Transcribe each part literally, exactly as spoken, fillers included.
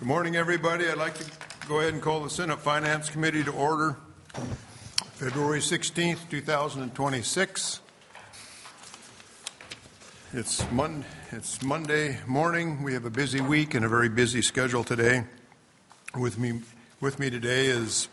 Good morning, everybody. I'd like to go ahead and call the Senate Finance Committee to order. February sixteenth, two thousand twenty-six. It's, Mon- it's Monday morning. We have a busy week and a very busy schedule today. With me, with me today is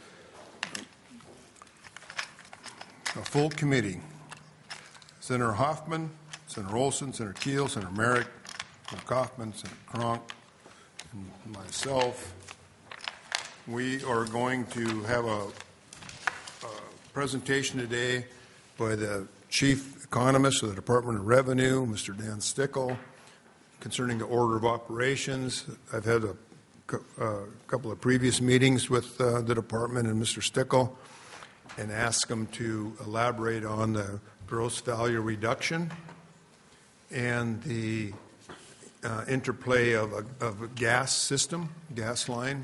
a full committee. Senator Hoffman, Senator Olson, Senator Keel, Senator Merrick, Senator Kaufman, Senator Cronk, and myself. We are going to have a, a presentation today by the Chief Economist of the Department of Revenue, Mister Dan Stickle, concerning the order of operations. I've had a, a couple of previous meetings with uh, the department and Mister Stickle and asked him to elaborate on the gross value reduction and the Uh, interplay of a, of a gas system, gas line.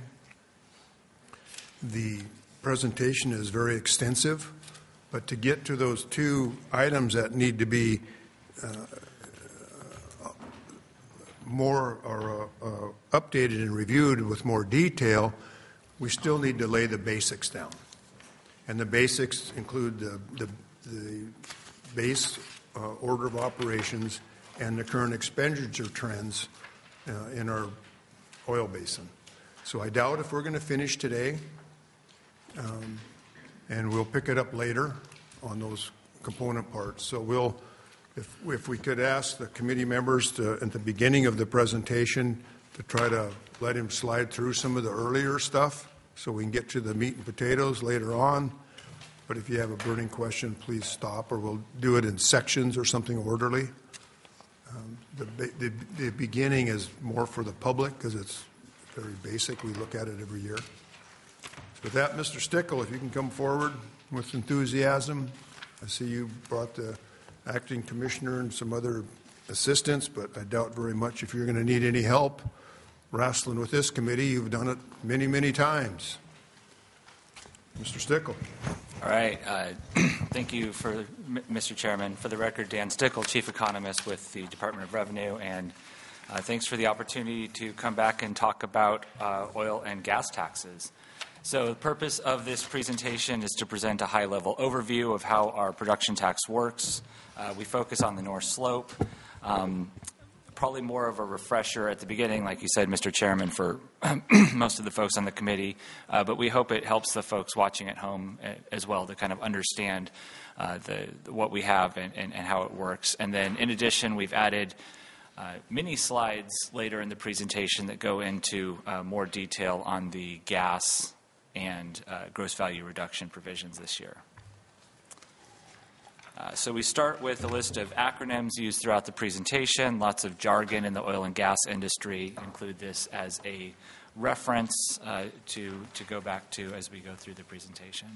The presentation is very extensive, but to get to those two items that need to be uh, more or uh, uh, updated and reviewed with more detail, we still need to lay the basics down. And the basics include the, the, the base uh, order of operations and the current expenditure trends uh, in our oil basin. So I doubt if we're going to finish today, um, and we'll pick it up later on those component parts. So we'll, if, if we could ask the committee members to, at the beginning of the presentation, to try to let him slide through some of the earlier stuff so we can get to the meat and potatoes later on. But if you have a burning question, please stop, or we'll do it in sections or something orderly. Um, the, the, the beginning is more for the public because it's very basic. We look at it every year. So with that, Mister Stickle, if you can come forward with enthusiasm. I see you brought the acting commissioner and some other assistants, but I doubt very much if you're going to need any help wrestling with this committee. You've done it many, many times. Mister Stickle. All right. Uh, thank you, for Mister Chairman. For the record, Dan Stickle, Chief Economist with the Department of Revenue, and uh, thanks for the opportunity to come back and talk about uh, oil and gas taxes. So the purpose of this presentation is to present a high-level overview of how our production tax works. Uh, we focus on the North Slope. Um, Probably more of a refresher at the beginning, like you said, Mister Chairman, for most of the folks on the committee, uh, but we hope it helps the folks watching at home as well to kind of understand uh, the, what we have and, and, and how it works. And then in addition, we've added uh, mini slides later in the presentation that go into uh, more detail on the gas and uh, gross value reduction provisions this year. Uh, so we start with a list of acronyms used throughout the presentation. Lots of jargon in the oil and gas industry. Include this as a reference uh, to, to go back to as we go through the presentation.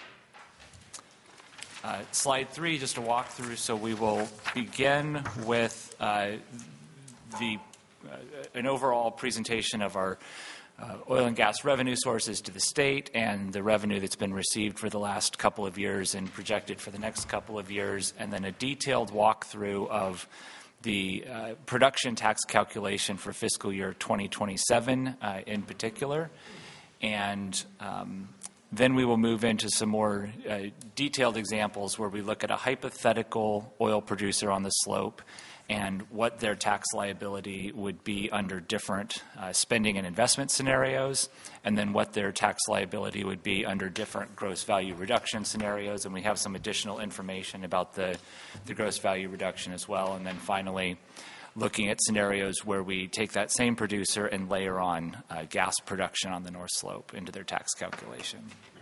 Uh, slide three, just a walkthrough. So we will begin with uh, the uh, an overall presentation of our Uh, oil and gas revenue sources to the state and the revenue that's been received for the last couple of years and projected for the next couple of years, and then a detailed walkthrough of the uh, production tax calculation for fiscal year twenty twenty-seven uh, in particular. And um, then we will move into some more uh, detailed examples where we look at a hypothetical oil producer on the slope and what their tax liability would be under different uh, spending and investment scenarios, and then what their tax liability would be under different gross value reduction scenarios. And we have some additional information about the, the gross value reduction as well. And then finally, looking at scenarios where we take that same producer and layer on uh, gas production on the North Slope into their tax calculation.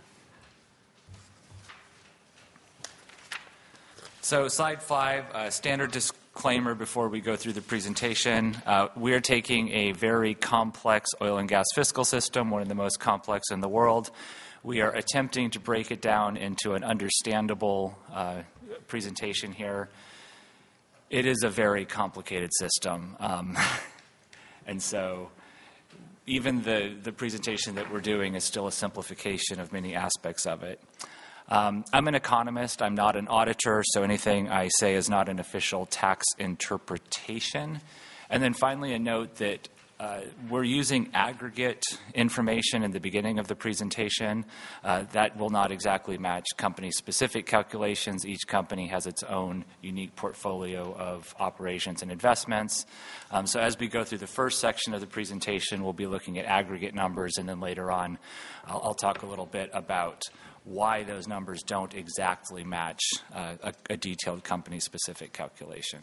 So slide five, uh, standard disclaimer before we go through the presentation. Uh, we are taking a very complex oil and gas fiscal system, one of the most complex in the world. We are attempting to break it down into an understandable uh, presentation here. It is a very complicated system. Um, and so even the, the presentation that we're doing is still a simplification of many aspects of it. Um, I'm an economist. I'm not an auditor, so anything I say is not an official tax interpretation. And then finally, a note that Uh, we're using aggregate information in the beginning of the presentation. Uh, that will not exactly match company-specific calculations. Each company has its own unique portfolio of operations and investments. Um, so as we go through the first section of the presentation, we'll be looking at aggregate numbers, and then later on, I'll, I'll talk a little bit about why those numbers don't exactly match uh, a, a detailed company-specific calculation.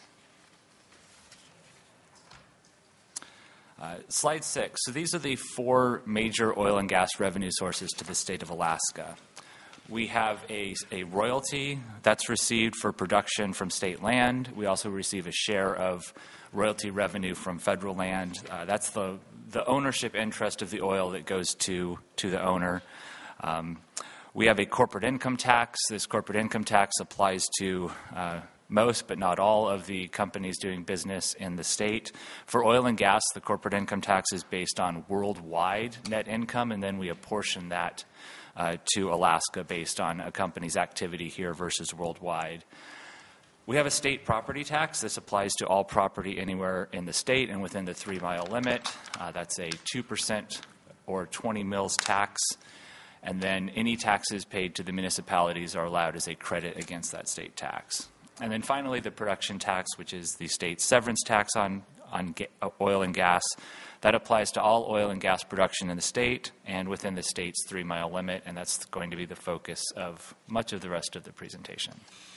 Uh, slide six. So these are the four major oil and gas revenue sources to the state of Alaska. We have a, a royalty that's received for production from state land. We also receive a share of royalty revenue from federal land. Uh, that's the, the ownership interest of the oil that goes to, to the owner. Um, we have a corporate income tax. This corporate income tax applies to uh, most, but not all, of the companies doing business in the state. For oil and gas, the corporate income tax is based on worldwide net income, and then we apportion that uh, to Alaska based on a company's activity here versus worldwide. We have a state property tax. This applies to all property anywhere in the state and within the three-mile limit. Uh, that's a two percent or twenty mils tax. And then any taxes paid to the municipalities are allowed as a credit against that state tax. And then finally, the production tax, which is the state's severance tax on, on ga- oil and gas. That applies to all oil and gas production in the state and within the state's three-mile limit, and that's going to be the focus of much of the rest of the presentation.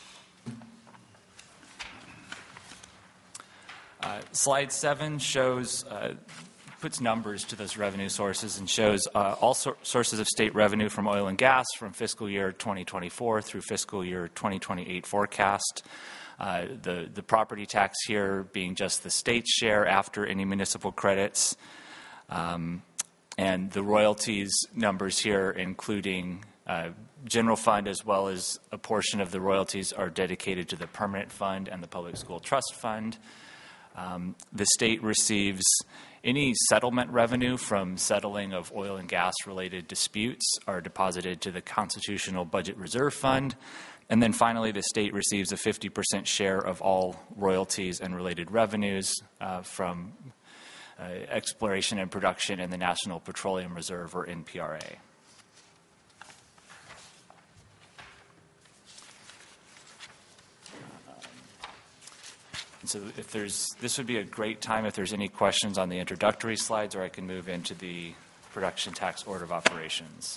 Uh, slide seven shows, uh, puts numbers to those revenue sources and shows uh, all sor- sources of state revenue from oil and gas from fiscal year twenty twenty-four through fiscal year twenty twenty-eight forecast. Uh, the, the property tax here being just the state's share after any municipal credits. Um, and the royalties numbers here, including uh, general fund as well as a portion of the royalties are dedicated to the permanent fund and the public school trust fund. Um, the state receives any settlement revenue from settling of oil and gas related disputes are deposited to the Constitutional Budget Reserve Fund. And then finally, the state receives a fifty percent share of all royalties and related revenues uh, from uh, exploration and production in the National Petroleum Reserve, or N P R A. So if there's, this would be a great time if there's any questions on the introductory slides, or I can move into the production tax order of operations.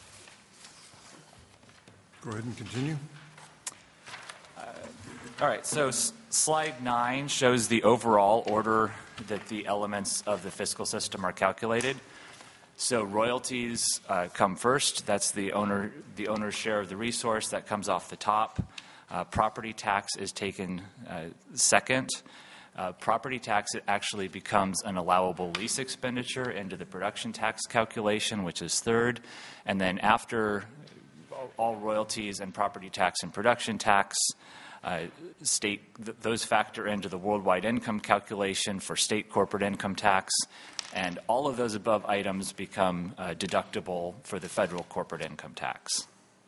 Go ahead and continue. Uh, all right, so s- slide nine shows the overall order that the elements of the fiscal system are calculated. So royalties uh, come first. That's the owner, the owner's share of the resource. That comes off the top. Uh, property tax is taken uh, second. Uh, property tax actually becomes an allowable lease expenditure into the production tax calculation, which is third. And then after all royalties and property tax and production tax, uh, state th- those factor into the worldwide income calculation for state corporate income tax. And all of those above items become uh, deductible for the federal corporate income tax.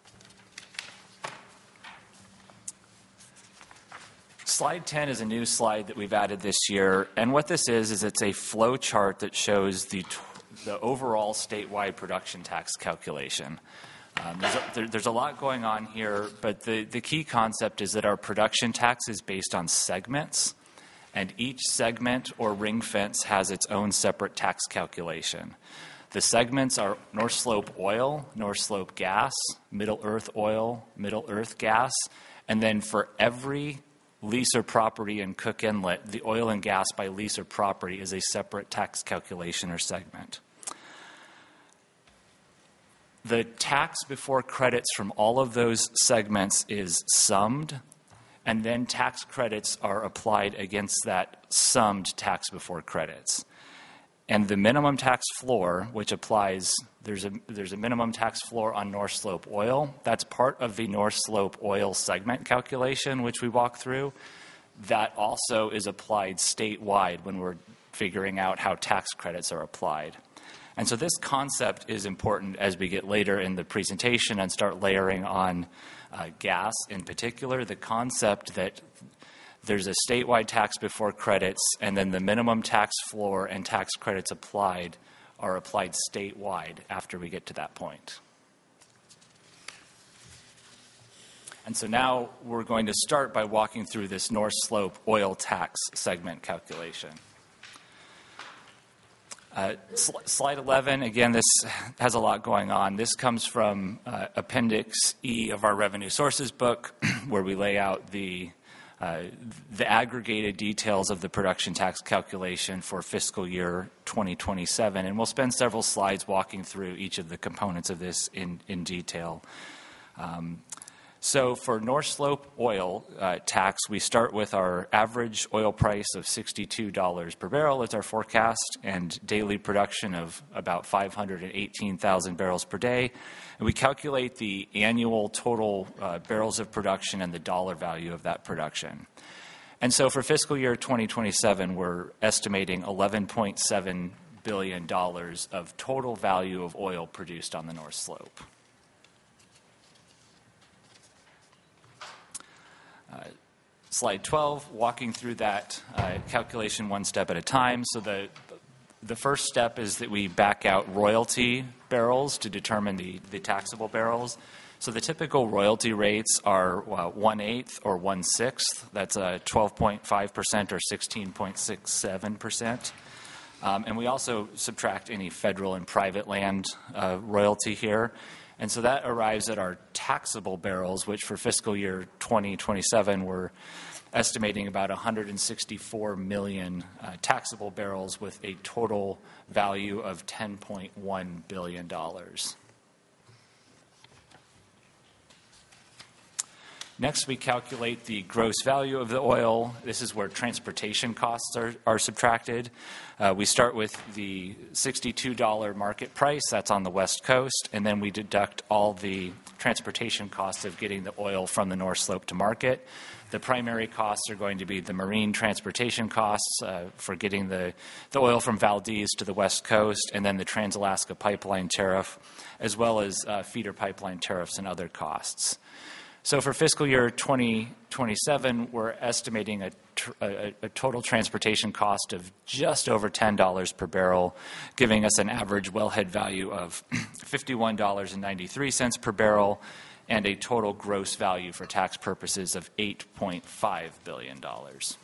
Slide ten is a new slide that we've added this year, and what this is is it's a flow chart that shows the the overall statewide production tax calculation. Um, there's, a, there, there's a lot going on here, but the, the key concept is that our production tax is based on segments, and each segment or ring fence has its own separate tax calculation. The segments are North Slope oil, North Slope gas, Middle Earth oil, Middle Earth gas, and then for every lease or property in Cook Inlet, the oil and gas by lease or property is a separate tax calculation or segment. The tax before credits from all of those segments is summed, and then tax credits are applied against that summed tax before credits. And the minimum tax floor, which applies, there's a there's a minimum tax floor on North Slope oil. That's part of the North Slope oil segment calculation, which we walk through. That also is applied statewide when we're figuring out how tax credits are applied. And so this concept is important as we get later in the presentation and start layering on uh, gas in particular. The concept that there's a statewide tax before credits, and then the minimum tax floor and tax credits applied are applied statewide after we get to that point. And so now we're going to start by walking through this North Slope oil tax segment calculation. Uh, sl- slide eleven, again, this has a lot going on. This comes from uh, Appendix E of our Revenue Sources book, where we lay out the, uh, the aggregated details of the production tax calculation for fiscal year twenty twenty-seven. And we'll spend several slides walking through each of the components of this in, in detail. Um, So for North Slope oil uh, tax, we start with our average oil price of sixty-two dollars per barrel as our forecast, and daily production of about five hundred eighteen thousand barrels per day. And we calculate the annual total uh, barrels of production and the dollar value of that production. And so for fiscal year twenty twenty-seven, we're estimating eleven point seven billion dollars of total value of oil produced on the North Slope. Uh, slide twelve, walking through that uh, calculation one step at a time. So the the first step is that we back out royalty barrels to determine the, the taxable barrels. So the typical royalty rates are uh, one-eighth or one-sixth. That's uh, twelve point five percent or sixteen point six seven percent. Um, and we also subtract any federal and private land uh, royalty here. And so that arrives at our taxable barrels, which for fiscal year twenty twenty-seven, we're estimating about one hundred sixty-four million uh, taxable barrels with a total value of ten point one billion dollars. Next, we calculate the gross value of the oil. This is where transportation costs are, are subtracted. Uh, we start with the sixty-two dollars market price. That's on the West Coast. And then we deduct all the transportation costs of getting the oil from the North Slope to market. The primary costs are going to be the marine transportation costs uh, for getting the, the oil from Valdez to the West Coast, and then the Trans-Alaska Pipeline Tariff, as well as uh, feeder pipeline tariffs and other costs. So for fiscal year twenty twenty-seven, we're estimating a, tr- a, a total transportation cost of just over ten dollars per barrel, giving us an average wellhead value of fifty-one dollars and ninety-three cents per barrel, and a total gross value for tax purposes of eight point five billion dollars.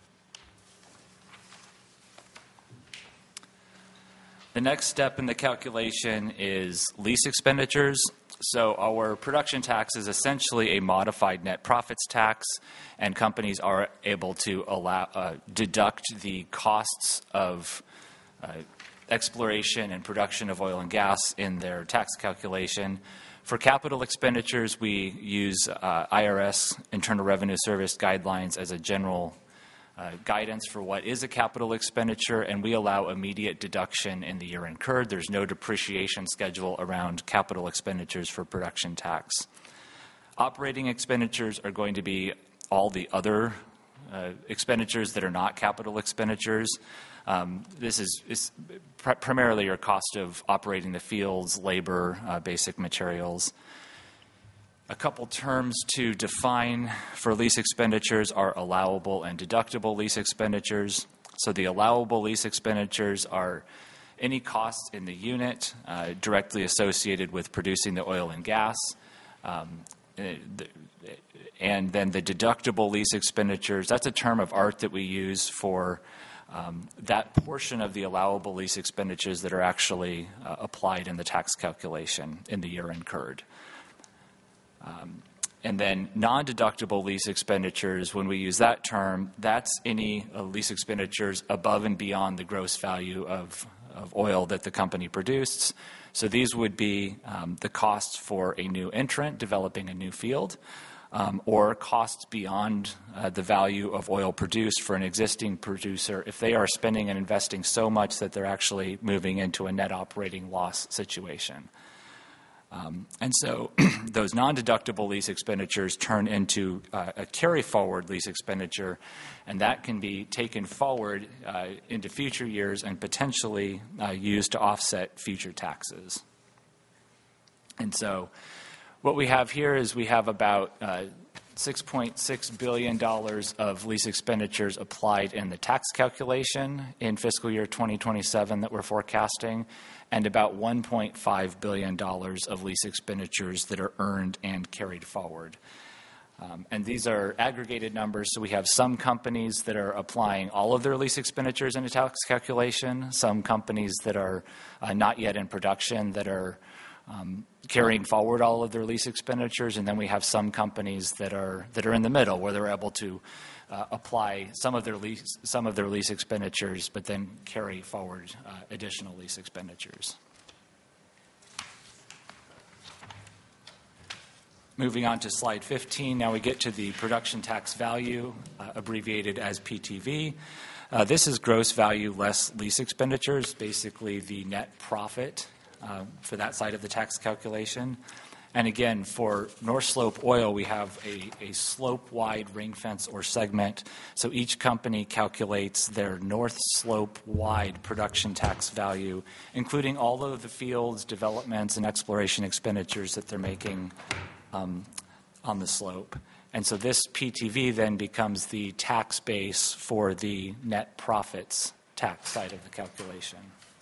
The next step in the calculation is lease expenditures. So our production tax is essentially a modified net profits tax, and companies are able to allow, uh, deduct the costs of uh, exploration and production of oil and gas in their tax calculation. For capital expenditures, we use uh, I R S, Internal Revenue Service guidelines, as a general Uh, guidance for what is a capital expenditure, and we allow immediate deduction in the year incurred. There's no depreciation schedule around capital expenditures for production tax. Operating expenditures are going to be all the other uh, expenditures that are not capital expenditures. Um, this is, is pr- primarily your cost of operating the fields, labor, uh, basic materials. A couple terms to define for lease expenditures are allowable and deductible lease expenditures. So the allowable lease expenditures are any costs in the unit uh, directly associated with producing the oil and gas. Um, and then the deductible lease expenditures, that's a term of art that we use for um, that portion of the allowable lease expenditures that are actually uh, applied in the tax calculation in the year incurred. Um, and then non-deductible lease expenditures, when we use that term, that's any uh, lease expenditures above and beyond the gross value of, of oil that the company produced. So these would be um, the costs for a new entrant developing a new field, um, or costs beyond uh, the value of oil produced for an existing producer if they are spending and investing so much that they're actually moving into a net operating loss situation. Um, and so those non-deductible lease expenditures turn into uh, a carry-forward lease expenditure, and that can be taken forward uh, into future years and potentially uh, used to offset future taxes. And so what we have here is we have about uh, six point six billion dollars of lease expenditures applied in the tax calculation in fiscal year twenty twenty-seven that we're forecasting, and about one point five billion dollars of lease expenditures that are earned and carried forward. Um, and these are aggregated numbers, so we have some companies that are applying all of their lease expenditures in a tax calculation, some companies that are uh, not yet in production that are um, carrying forward all of their lease expenditures, and then we have some companies that are that are in the middle, where they're able to uh, apply some of their lease some of their lease expenditures, but then carry forward uh, additional lease expenditures. Moving on to slide fifteen, now we get to the production tax value, uh, abbreviated as P T V. Uh, this is gross value less lease expenditures, basically the net profit uh, for that side of the tax calculation. And again, for North Slope Oil, we have a, a slope-wide ring fence or segment. So each company calculates their North Slope-wide production tax value, including all of the fields, developments, and exploration expenditures that they're making Um, on the slope. And so this P T V then becomes the tax base for the net profits tax side of the calculation.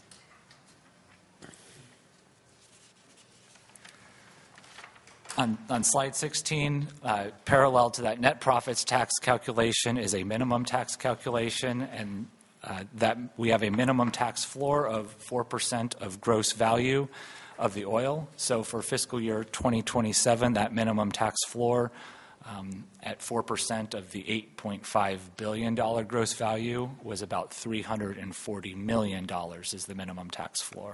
On, on slide sixteen, uh, parallel to that net profits tax calculation is a minimum tax calculation, and uh, that we have a minimum tax floor of four percent of gross value of the oil. So for fiscal year twenty twenty-seven, that minimum tax floor um, at four percent of the eight point five billion dollars gross value was about three hundred forty million dollars is the minimum tax floor.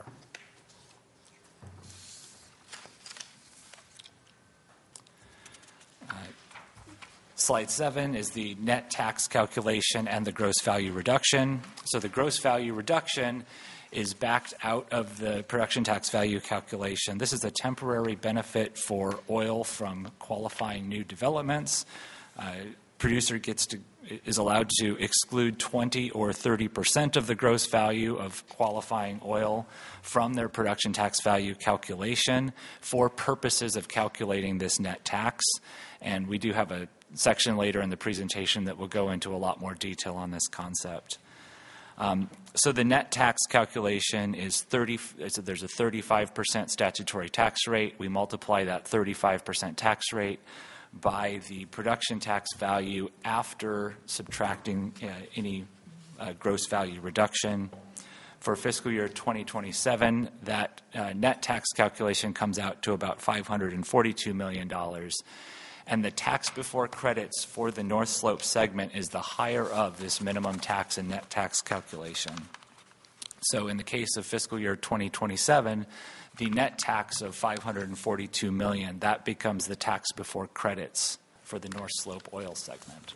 Uh, slide seven is the net tax calculation and the gross value reduction. So the gross value reduction is backed out of the production tax value calculation. This is a temporary benefit for oil from qualifying new developments. Uh, producer gets to is allowed to exclude twenty or thirty percent of the gross value of qualifying oil from their production tax value calculation for purposes of calculating this net tax. And we do have a section later in the presentation that will go into a lot more detail on this concept. Um, so the net tax calculation is thirty. So there's a thirty-five percent statutory tax rate. We multiply that thirty-five percent tax rate by the production tax value after subtracting uh, any uh, gross value reduction. For fiscal year twenty twenty-seven, that uh, net tax calculation comes out to about five hundred forty-two million dollars. And the tax before credits for the North Slope segment is the higher of this minimum tax and net tax calculation. So in the case of fiscal year twenty twenty-seven, the net tax of five hundred forty-two million dollars, that becomes the tax before credits for the North Slope oil segment.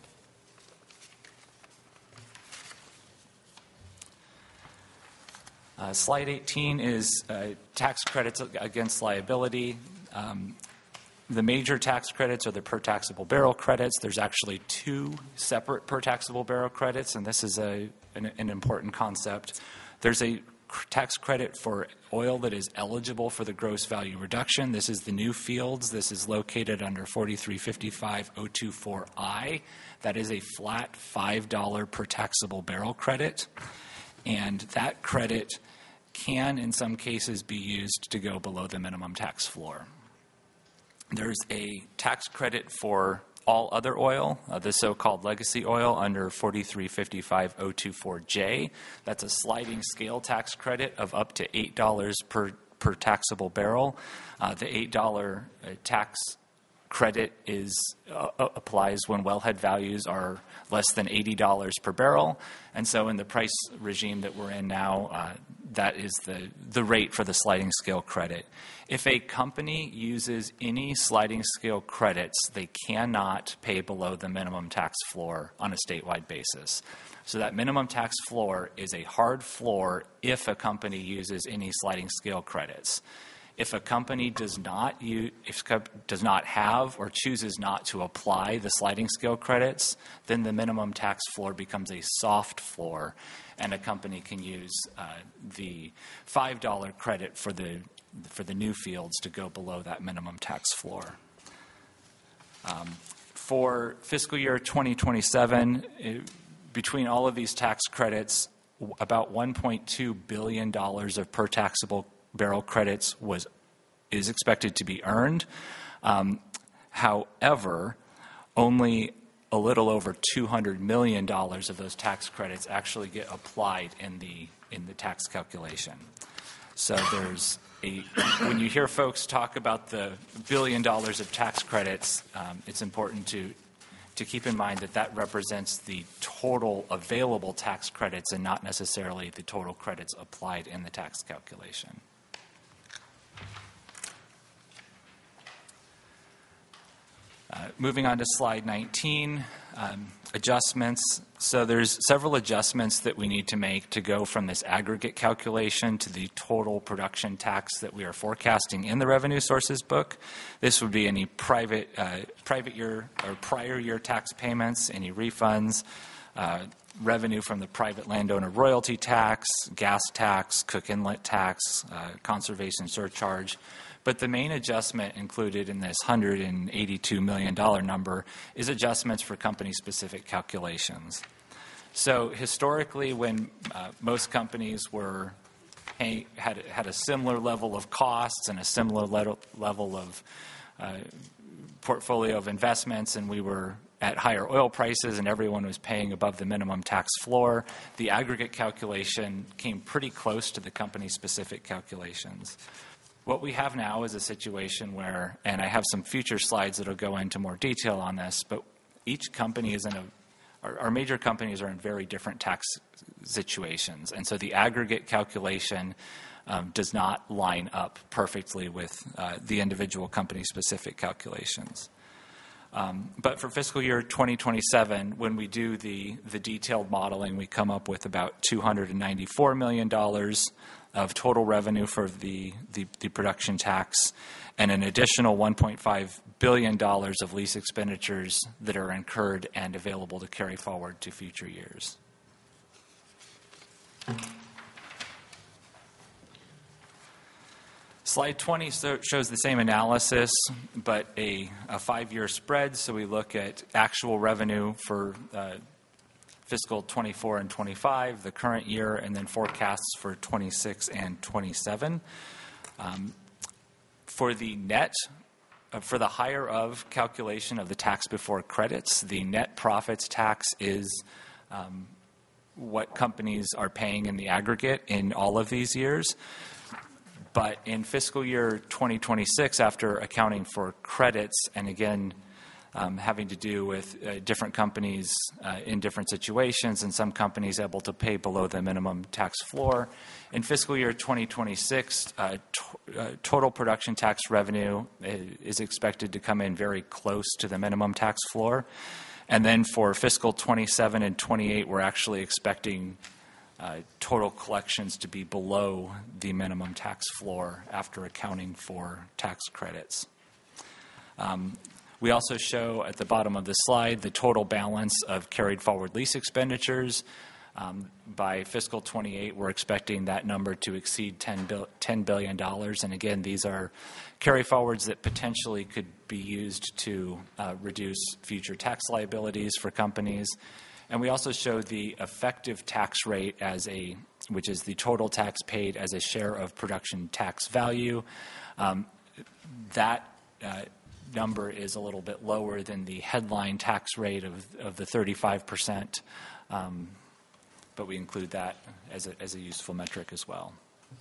Uh, slide eighteen is uh, tax credits against liability. Um, The major tax credits are the per taxable barrel credits. There's actually two separate per taxable barrel credits, and this is a, an, an important concept. There's a tax credit for oil that is eligible for the gross value reduction. This is the new fields. This is located under forty-three fifty-five oh two four I. That is a flat five dollars per taxable barrel credit, and that credit can, in some cases, be used to go below the minimum tax floor. There's a tax credit for all other oil, uh, the so-called legacy oil, under forty-three fifty-five oh two four J. That's a sliding scale tax credit of up to eight dollars per, per taxable barrel. Uh, the eight dollars uh, tax credit is uh, applies when wellhead values are less than eighty dollars per barrel. And so in the price regime that we're in now, uh, that is the, the rate for the sliding scale credit. If a company uses any sliding scale credits, they cannot pay below the minimum tax floor on a statewide basis. So that minimum tax floor is a hard floor if a company uses any sliding scale credits. If a company does not use, if does not have or chooses not to apply the sliding scale credits, then the minimum tax floor becomes a soft floor, and a company can use uh, the five dollars credit for the for the new fields to go below that minimum tax floor. Um, For fiscal year twenty twenty-seven, it, between all of these tax credits, about one point two billion dollars of per taxable barrel credits was is expected to be earned. Um, however, only a little over two hundred million dollars of those tax credits actually get applied in the in the tax calculation. So there's a, when you hear folks talk about the billion dollars of tax credits, um, it's important to to keep in mind that that represents the total available tax credits and not necessarily the total credits applied in the tax calculation. Uh, moving on to slide nineteen, um, adjustments. So there's several adjustments that we need to make to go from this aggregate calculation to the total production tax that we are forecasting in the revenue sources book. This would be any private, uh, private year or prior year tax payments, any refunds, uh, revenue from the private landowner royalty tax, gas tax, Cook Inlet tax, uh, conservation surcharge. But the main adjustment included in this one hundred eighty-two million dollars number is adjustments for company-specific calculations. So historically, when uh, most companies were pay, had, had a similar level of costs and a similar le- level of uh, portfolio of investments, and we were at higher oil prices and everyone was paying above the minimum tax floor, the aggregate calculation came pretty close to the company-specific calculations. What we have now is a situation where, and I have some future slides that will go into more detail on this, but each company is in a, our, our major companies are in very different tax situations. And so the aggregate calculation um, does not line up perfectly with uh, the individual company-specific calculations. Um, but for fiscal year twenty twenty-seven, when we do the, the detailed modeling, we come up with about two hundred ninety-four million dollars of total revenue for the, the, the production tax and an additional one point five billion dollars of lease expenditures that are incurred and available to carry forward to future years. Slide twenty shows the same analysis, but a, a five-year spread. So we look at actual revenue for uh, fiscal twenty-four and twenty-five, the current year, and then forecasts for twenty-six and twenty-seven. Um, for the net, uh, for the higher of calculation of the tax before credits, the net profits tax is um, what companies are paying in the aggregate in all of these years. But in fiscal year twenty twenty-six, after accounting for credits, and again, um, having to do with uh, different companies uh, in different situations, and some companies able to pay below the minimum tax floor, in fiscal year twenty twenty-six, uh, to, uh, total production tax revenue is expected to come in very close to the minimum tax floor. And then for fiscal twenty-seven and twenty-eight, we're actually expecting Uh, total collections to be below the minimum tax floor after accounting for tax credits. Um, we also show at the bottom of the slide the total balance of carried forward lease expenditures. Um, by fiscal twenty-eight, we're expecting that number to exceed ten billion dollars. And again, these are carry forwards that potentially could be used to uh, reduce future tax liabilities for companies. And we also show the effective tax rate as a, which is the total tax paid as a share of production tax value. Um, that uh, number is a little bit lower than the headline tax rate of, of the thirty-five percent, um, but we include that as a, as a useful metric as well.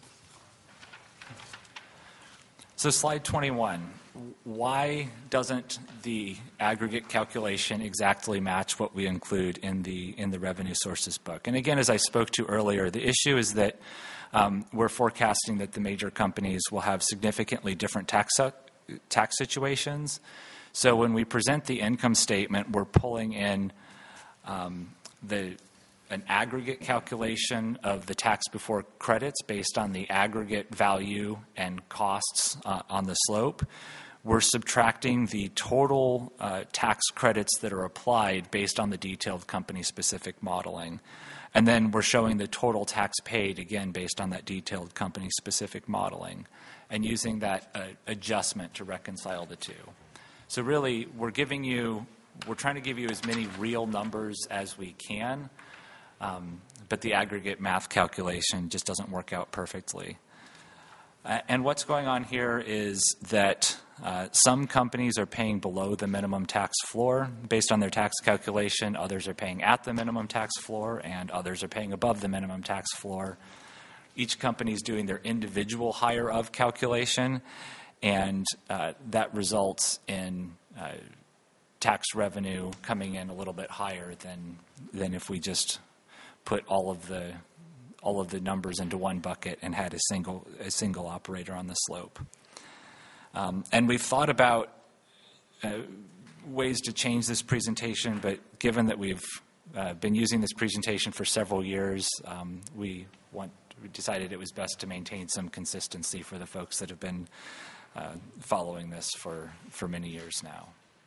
So slide twenty-one. Why doesn't the aggregate calculation exactly match what we include in the in the revenue sources book? And again, as I spoke to earlier, the issue is that um, we're forecasting that the major companies will have significantly different tax tax situations. So when we present the income statement, we're pulling in um, the an aggregate calculation of the tax before credits based on the aggregate value and costs uh, on the slope. We're subtracting the total uh, tax credits that are applied based on the detailed company-specific modeling. And then we're showing the total tax paid, again, based on that detailed company-specific modeling, and using that uh, adjustment to reconcile the two. So really, we're giving you we're trying to give you as many real numbers as we can, um, but the aggregate math calculation just doesn't work out perfectly. Uh, and what's going on here is that uh, some companies are paying below the minimum tax floor based on their tax calculation. Others are paying at the minimum tax floor, and others are paying above the minimum tax floor. Each company is doing their individual higher of calculation, and uh, that results in uh, tax revenue coming in a little bit higher than than if we just put all of the all of the numbers into one bucket and had a single a single operator on the slope. Um, and we've thought about uh, ways to change this presentation, but given that we've uh, been using this presentation for several years, um, we want we decided it was best to maintain some consistency for the folks that have been uh, following this for, for many years now.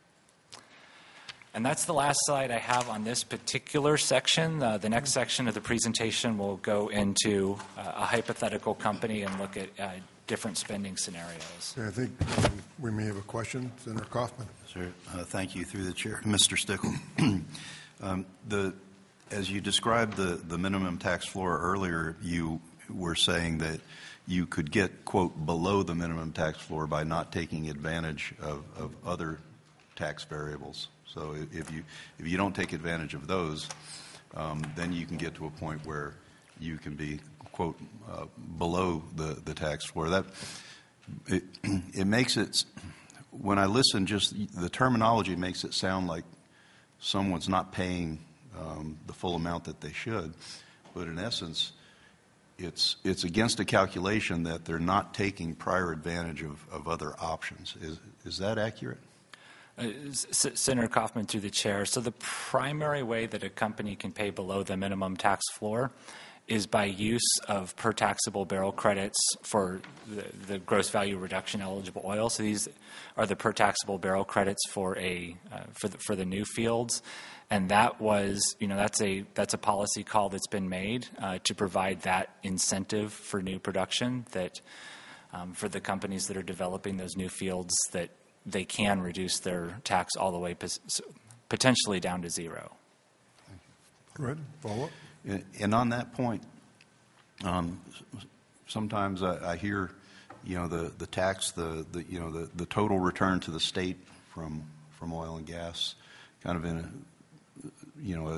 And that's the last slide I have on this particular section. Uh, the next section of the presentation will go into uh, a hypothetical company and look at uh, different spending scenarios. I think um, we may have a question. Senator Kaufman. Sir, uh, thank you through the chair. Mister Stickle, um, the, as you described the, the minimum tax floor earlier, you were saying that you could get, quote, below the minimum tax floor by not taking advantage of, of other tax variables. So if you if you don't take advantage of those, um, then you can get to a point where you can be, quote, uh, below the, the tax floor. That it, it makes it, when I listen, just the terminology makes it sound like someone's not paying um, the full amount that they should. But in essence, it's it's against a calculation that they're not taking prior advantage of, of other options. Is is that accurate? Uh, S- Senator Kaufman, through the chair. So the primary way that a company can pay below the minimum tax floor is by use of per taxable barrel credits for the, the gross value reduction eligible oil. So these are the per taxable barrel credits for a uh, for the, for the new fields, and that was you know that's a that's a policy call that's been made uh, to provide that incentive for new production that um, for the companies that are developing those new fields that they can reduce their tax all the way potentially down to zero. Go ahead. Follow up. And on that point, um, sometimes I, I hear, you know, the, the tax, the, the you know, the, the total return to the state from from oil and gas, kind of in a, you know, a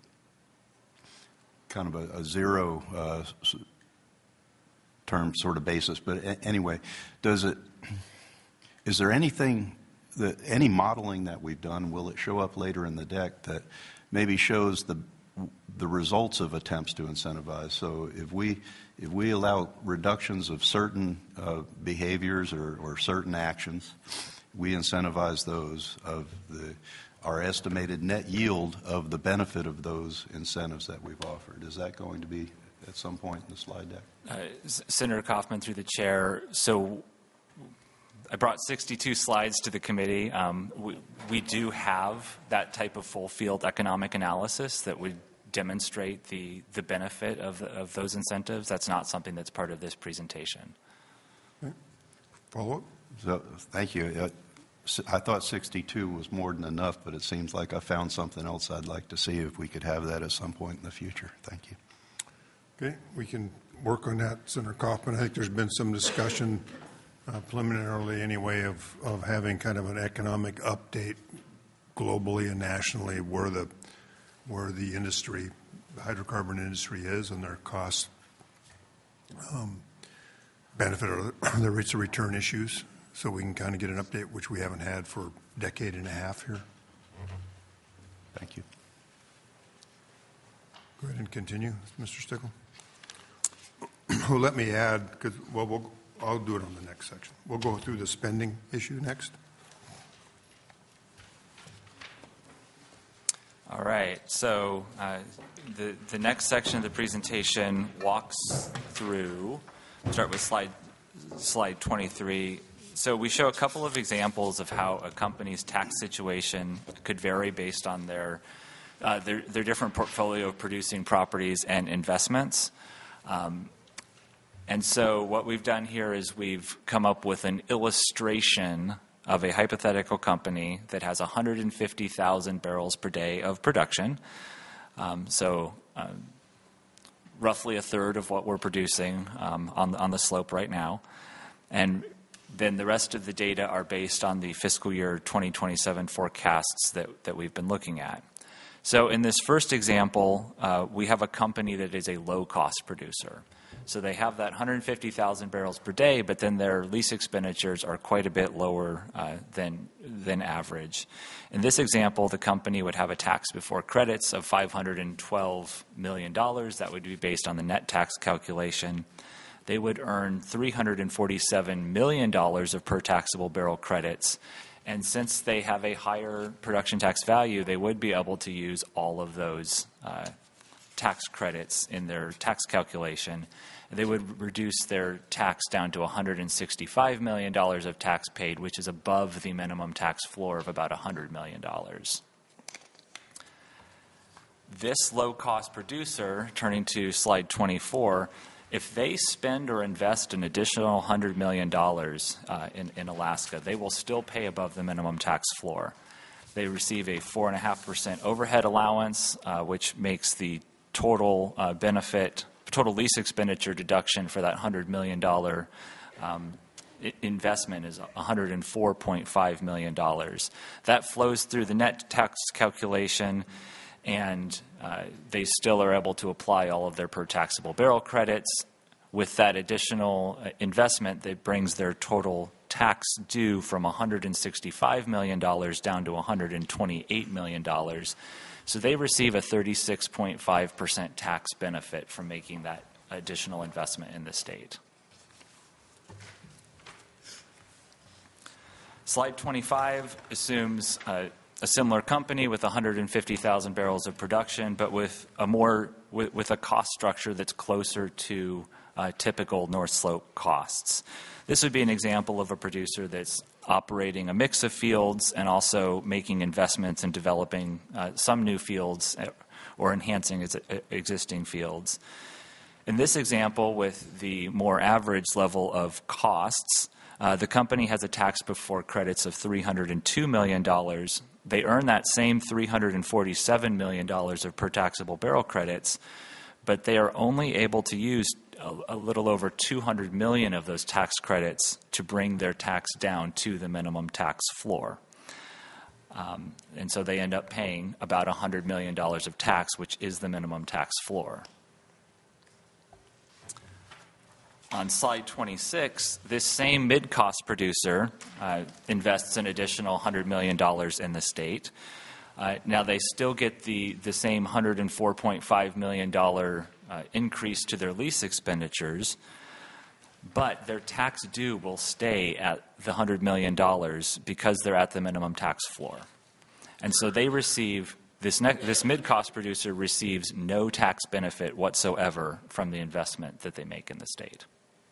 kind of a, a zero uh, term sort of basis. But a- anyway, does it? Is there anything that any modeling that we've done? Will it show up later in the deck that maybe shows the the results of attempts to incentivize? So if we if we allow reductions of certain uh, behaviors or, or certain actions, we incentivize those of the our estimated net yield of the benefit of those incentives that we've offered. Is that going to be at some point in the slide deck? Uh, Senator Kaufman, through the chair. So I brought sixty-two slides to the committee. Um, we, we do have that type of full field economic analysis that would demonstrate the, the benefit of, of those incentives. That's not something that's part of this presentation. Okay. Follow up. So, thank you. Uh, I thought sixty-two was more than enough, but it seems like I found something else I'd like to see if we could have that at some point in the future. Thank you. Okay, we can work on that, Senator Kaufman. I think there's been some discussion uh, preliminarily anyway of, of having kind of an economic update globally and nationally where the where the industry, the hydrocarbon industry is and their cost um, benefit or the rates of return issues, so we can kind of get an update, which we haven't had for a decade and a half here. Thank you. Go ahead and continue, Mister Stickle. Well, let me add, because well, we'll, I'll do it on the next section. We'll go through the spending issue next. All right. So uh, the the next section of the presentation walks through. Start with slide slide twenty-three. So we show a couple of examples of how a company's tax situation could vary based on their uh, their, their different portfolio of producing properties and investments. Um, and so what we've done here is we've come up with an illustration of a hypothetical company that has one hundred fifty thousand barrels per day of production. Um, so um, roughly a third of what we're producing um, on, on the slope right now. And then the rest of the data are based on the fiscal year twenty twenty-seven forecasts that, that we've been looking at. So in this first example, uh, we have a company that is a low-cost producer. So they have that one hundred fifty thousand barrels per day, but then their lease expenditures are quite a bit lower uh, than, than average. In this example, the company would have a tax before credits of five hundred twelve million dollars. That would be based on the net tax calculation. They would earn three hundred forty-seven million dollars of per taxable barrel credits. And since they have a higher production tax value, they would be able to use all of those uh, tax credits in their tax calculation. They would reduce their tax down to one hundred sixty-five million dollars of tax paid, which is above the minimum tax floor of about one hundred million dollars. This low-cost producer, turning to slide twenty-four, if they spend or invest an additional one hundred million dollars uh, in, in Alaska, they will still pay above the minimum tax floor. They receive a four point five percent overhead allowance, uh, which makes the total uh, benefit, total lease expenditure deduction for that one hundred million dollars um, investment is one hundred four point five million dollars. That flows through the net tax calculation, and uh, they still are able to apply all of their per taxable barrel credits. With that additional uh, investment, that brings their total tax due from one hundred sixty-five million dollars down to one hundred twenty-eight million dollars. So they receive a thirty-six point five percent tax benefit from making that additional investment in the state. Slide twenty-five assumes uh, a similar company with one hundred fifty thousand barrels of production, but with a more with, with a cost structure that's closer to uh, typical North Slope costs. This would be an example of a producer that's operating a mix of fields and also making investments in developing uh, some new fields or enhancing its existing fields. In this example, with the more average level of costs, uh, the company has a tax before credits of three hundred two million dollars. They earn that same three hundred forty-seven million dollars of per taxable barrel credits, but they are only able to use a, a little over two hundred million dollars of those tax credits to bring their tax down to the minimum tax floor. Um, and so they end up paying about one hundred million dollars of tax, which is the minimum tax floor. On slide twenty-six, this same mid-cost producer uh, invests an additional one hundred million dollars in the state. Uh, now, they still get the, the same one hundred four point five million dollars uh, increase to their lease expenditures, but their tax due will stay at the one hundred million dollars because they're at the minimum tax floor. And so they receive, this, ne- this mid-cost producer receives no tax benefit whatsoever from the investment that they make in the state.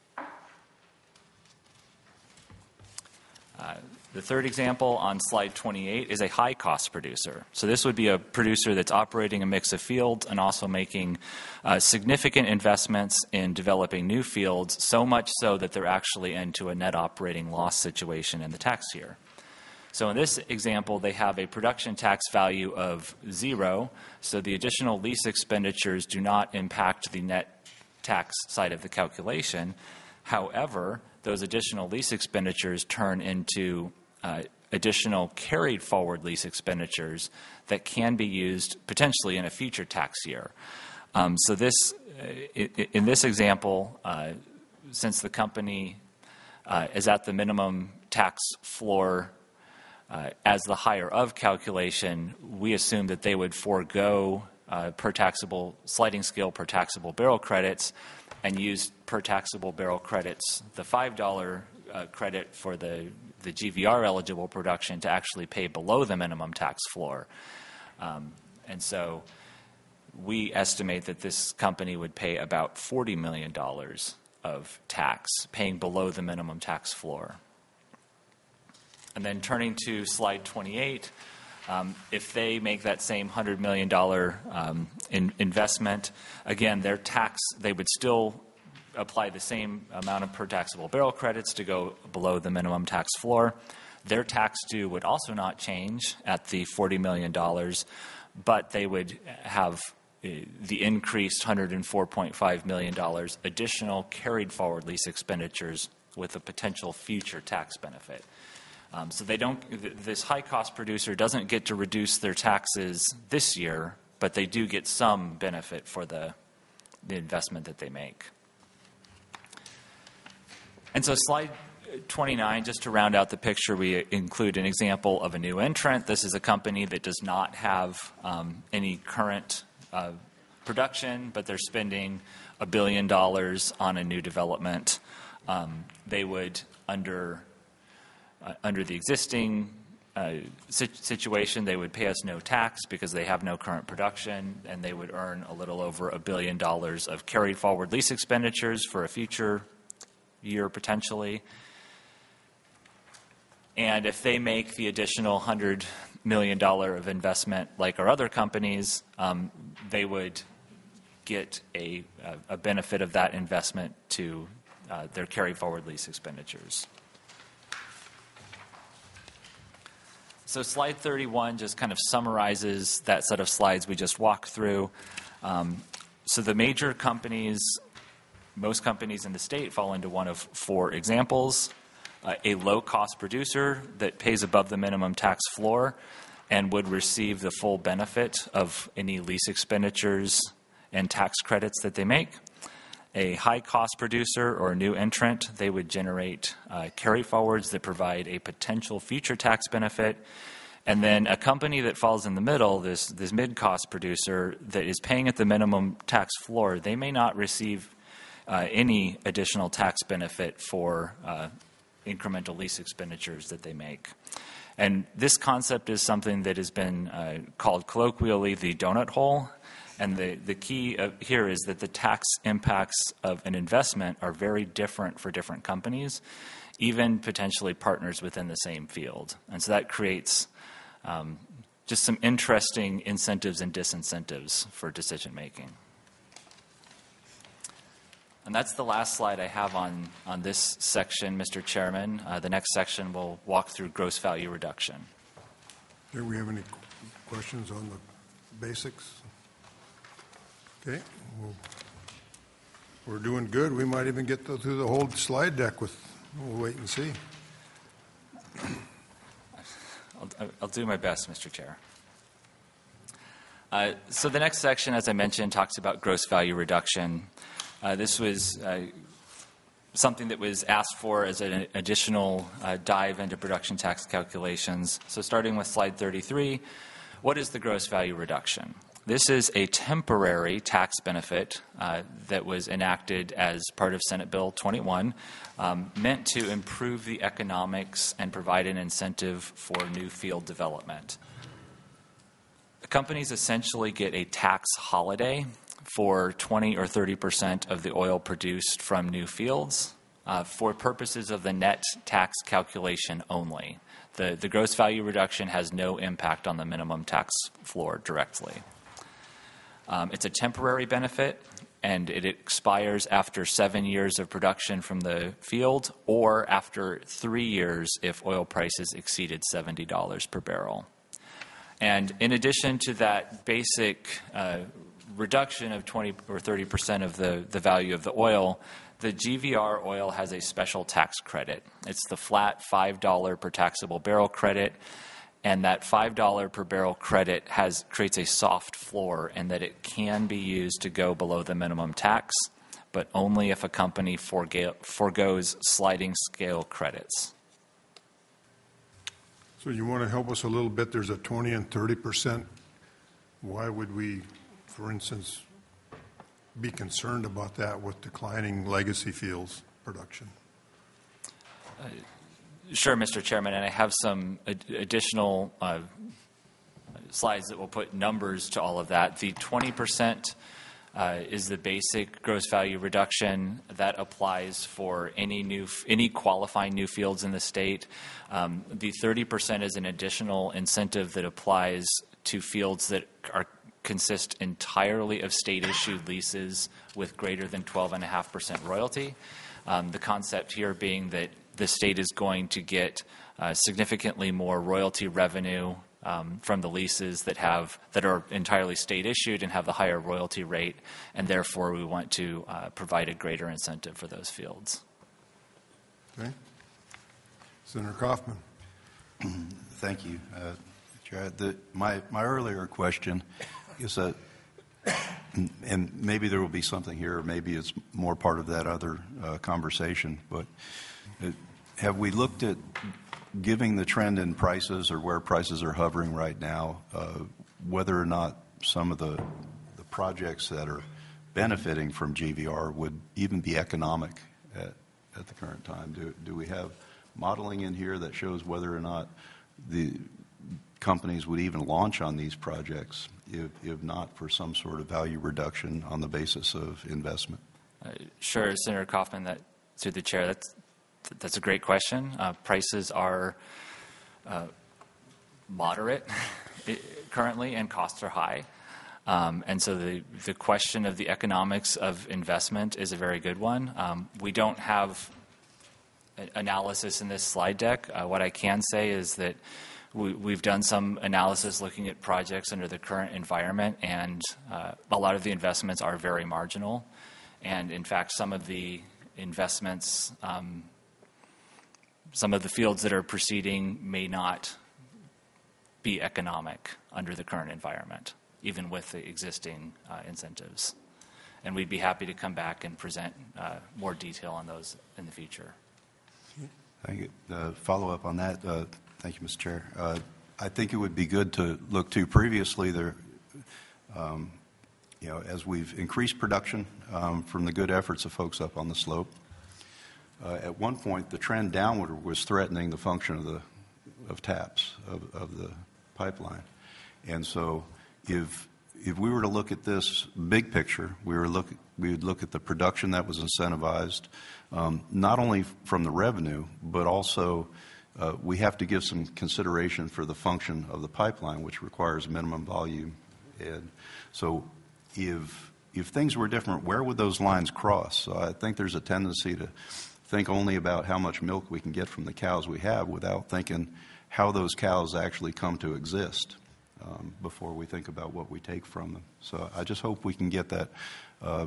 Uh, the third example on slide twenty-eight is a high-cost producer. So this would be a producer that's operating a mix of fields and also making uh, significant investments in developing new fields, so much so that they're actually into a net operating loss situation in the tax year. So in this example, they have a production tax value of zero, so the additional lease expenditures do not impact the net tax side of the calculation. However, those additional lease expenditures turn into uh, additional carried forward lease expenditures that can be used potentially in a future tax year. Um, so this, uh, in this example, uh, since the company uh, is at the minimum tax floor uh, as the higher of calculation, we assume that they would forego uh, per taxable sliding scale per taxable barrel credits and use per taxable barrel credits, the five dollars uh, credit for the, the G V R eligible production to actually pay below the minimum tax floor. Um, and so we estimate that this company would pay about forty million dollars of tax, paying below the minimum tax floor. And then turning to slide twenty-eight, Um, if they make that same one hundred million dollars um, in investment, again, their tax, they would still apply the same amount of per taxable barrel credits to go below the minimum tax floor. Their tax due would also not change at the forty million dollars, but they would have the increased one hundred four point five million dollars additional carried forward lease expenditures with a potential future tax benefit. Um, so they don't, th- this high-cost producer doesn't get to reduce their taxes this year, but they do get some benefit for the, the investment that they make. And so slide twenty-nine, just to round out the picture, we include an example of a new entrant. This is a company that does not have um, any current uh, production, but they're spending a billion dollars on a new development. Um, they would, under uh, under the existing uh, situation, they would pay us no tax because they have no current production, and they would earn a little over a billion dollars of carried forward lease expenditures for a future year potentially. And if they make the additional one hundred million dollars of investment like our other companies, um, they would get a, a benefit of that investment to uh, their carry forward lease expenditures. So slide thirty-one just kind of summarizes that set of slides we just walked through. Um, so the major companies, most companies in the state fall into one of four examples. Uh, a low-cost producer that pays above the minimum tax floor and would receive the full benefit of any lease expenditures and tax credits that they make. A high-cost producer or a new entrant, they would generate uh, carry-forwards that provide a potential future tax benefit. And then a company that falls in the middle, this, this mid-cost producer that is paying at the minimum tax floor, they may not receive uh, any additional tax benefit for uh, incremental lease expenditures that they make. And this concept is something that has been uh, called colloquially the donut hole. And the, the key uh, here is that the tax impacts of an investment are very different for different companies, even potentially partners within the same field. And so that creates um, just some interesting incentives and disincentives for decision making. And that's the last slide I have on, on this section, Mister Chairman. Uh, the next section will walk through gross value reduction. Do we have any questions on the basics? Okay, well, we're doing good. We might even get through the whole slide deck with, we'll wait and see. I'll, I'll do my best, Mister Chair. Uh, so the next section, as I mentioned, talks about gross value reduction. Uh, this was uh, something that was asked for as an additional uh, dive into production tax calculations. So starting with slide thirty-three, what is the gross value reduction? This is a temporary tax benefit uh, that was enacted as part of Senate Bill twenty-one, um, meant to improve the economics and provide an incentive for new field development. The companies essentially get a tax holiday for twenty or thirty percent of the oil produced from new fields uh, for purposes of the net tax calculation only. The, the gross value reduction has no impact on the minimum tax floor directly. Um, it's a temporary benefit, and it expires after seven years of production from the field or after three years if oil prices exceeded seventy dollars per barrel. And in addition to that basic uh, reduction of twenty or thirty percent of the, the value of the oil, the G V R oil has a special tax credit. It's the flat five dollars per taxable barrel credit, and that five dollars per barrel credit has creates a soft floor in that it can be used to go below the minimum tax, but only if a company forego, forgoes sliding scale credits. So you want to help us a little bit? There's a twenty and thirty percent. Why would we, for instance, be concerned about that with declining legacy fields production? Uh, sure, Mister Chairman, and I have some ad- additional uh, slides that will put numbers to all of that. The twenty percent uh, is the basic gross value reduction that applies for any new, any qualifying new fields in the state. Um, the thirty percent is an additional incentive that applies to fields that are consist entirely of state-issued leases with greater than twelve point five percent royalty. Um, the concept here being that the state is going to get uh, significantly more royalty revenue um, from the leases that have that are entirely state issued and have the higher royalty rate, and therefore we want to uh, provide a greater incentive for those fields. Okay. Senator Kaufman. Thank you, uh, Chair. The, my, my earlier question is that, and maybe there will be something here, or maybe it's more part of that other uh, conversation, but it, have we looked at giving the trend in prices or where prices are hovering right now, uh, whether or not some of the, the projects that are benefiting from G V R would even be economic at, at the current time? Do, do we have modeling in here that shows whether or not the companies would even launch on these projects if, if not for some sort of value reduction on the basis of investment? Uh, sure, Senator Kaufman, that through the chair, that's that's a great question. Uh, prices are uh, moderate currently, and costs are high. Um, and so the, the question of the economics of investment is a very good one. Um, we don't have a- analysis in this slide deck. Uh, what I can say is that we, we've done some analysis looking at projects under the current environment, and uh, a lot of the investments are very marginal. And in fact, some of the investments, um, some of the fields that are proceeding may not be economic under the current environment, even with the existing uh, incentives. And we'd be happy to come back and present uh, more detail on those in the future. Thank you. Uh, follow up on that. Uh, thank you, Mister Chair. Uh, I think it would be good to look to previously there, um, you know, as we've increased production um, from the good efforts of folks up on the slope. Uh, at one point, the trend downward was threatening the function of the of TAPS of, of the pipeline, and so if if we were to look at this big picture, we were look we would look at the production that was incentivized, um, not only from the revenue, but also uh, we have to give some consideration for the function of the pipeline, which requires minimum volume. And so, if if things were different, where would those lines cross? So I think there's a tendency to think only about how much milk we can get from the cows we have without thinking how those cows actually come to exist um, before we think about what we take from them. So I just hope we can get that. Uh,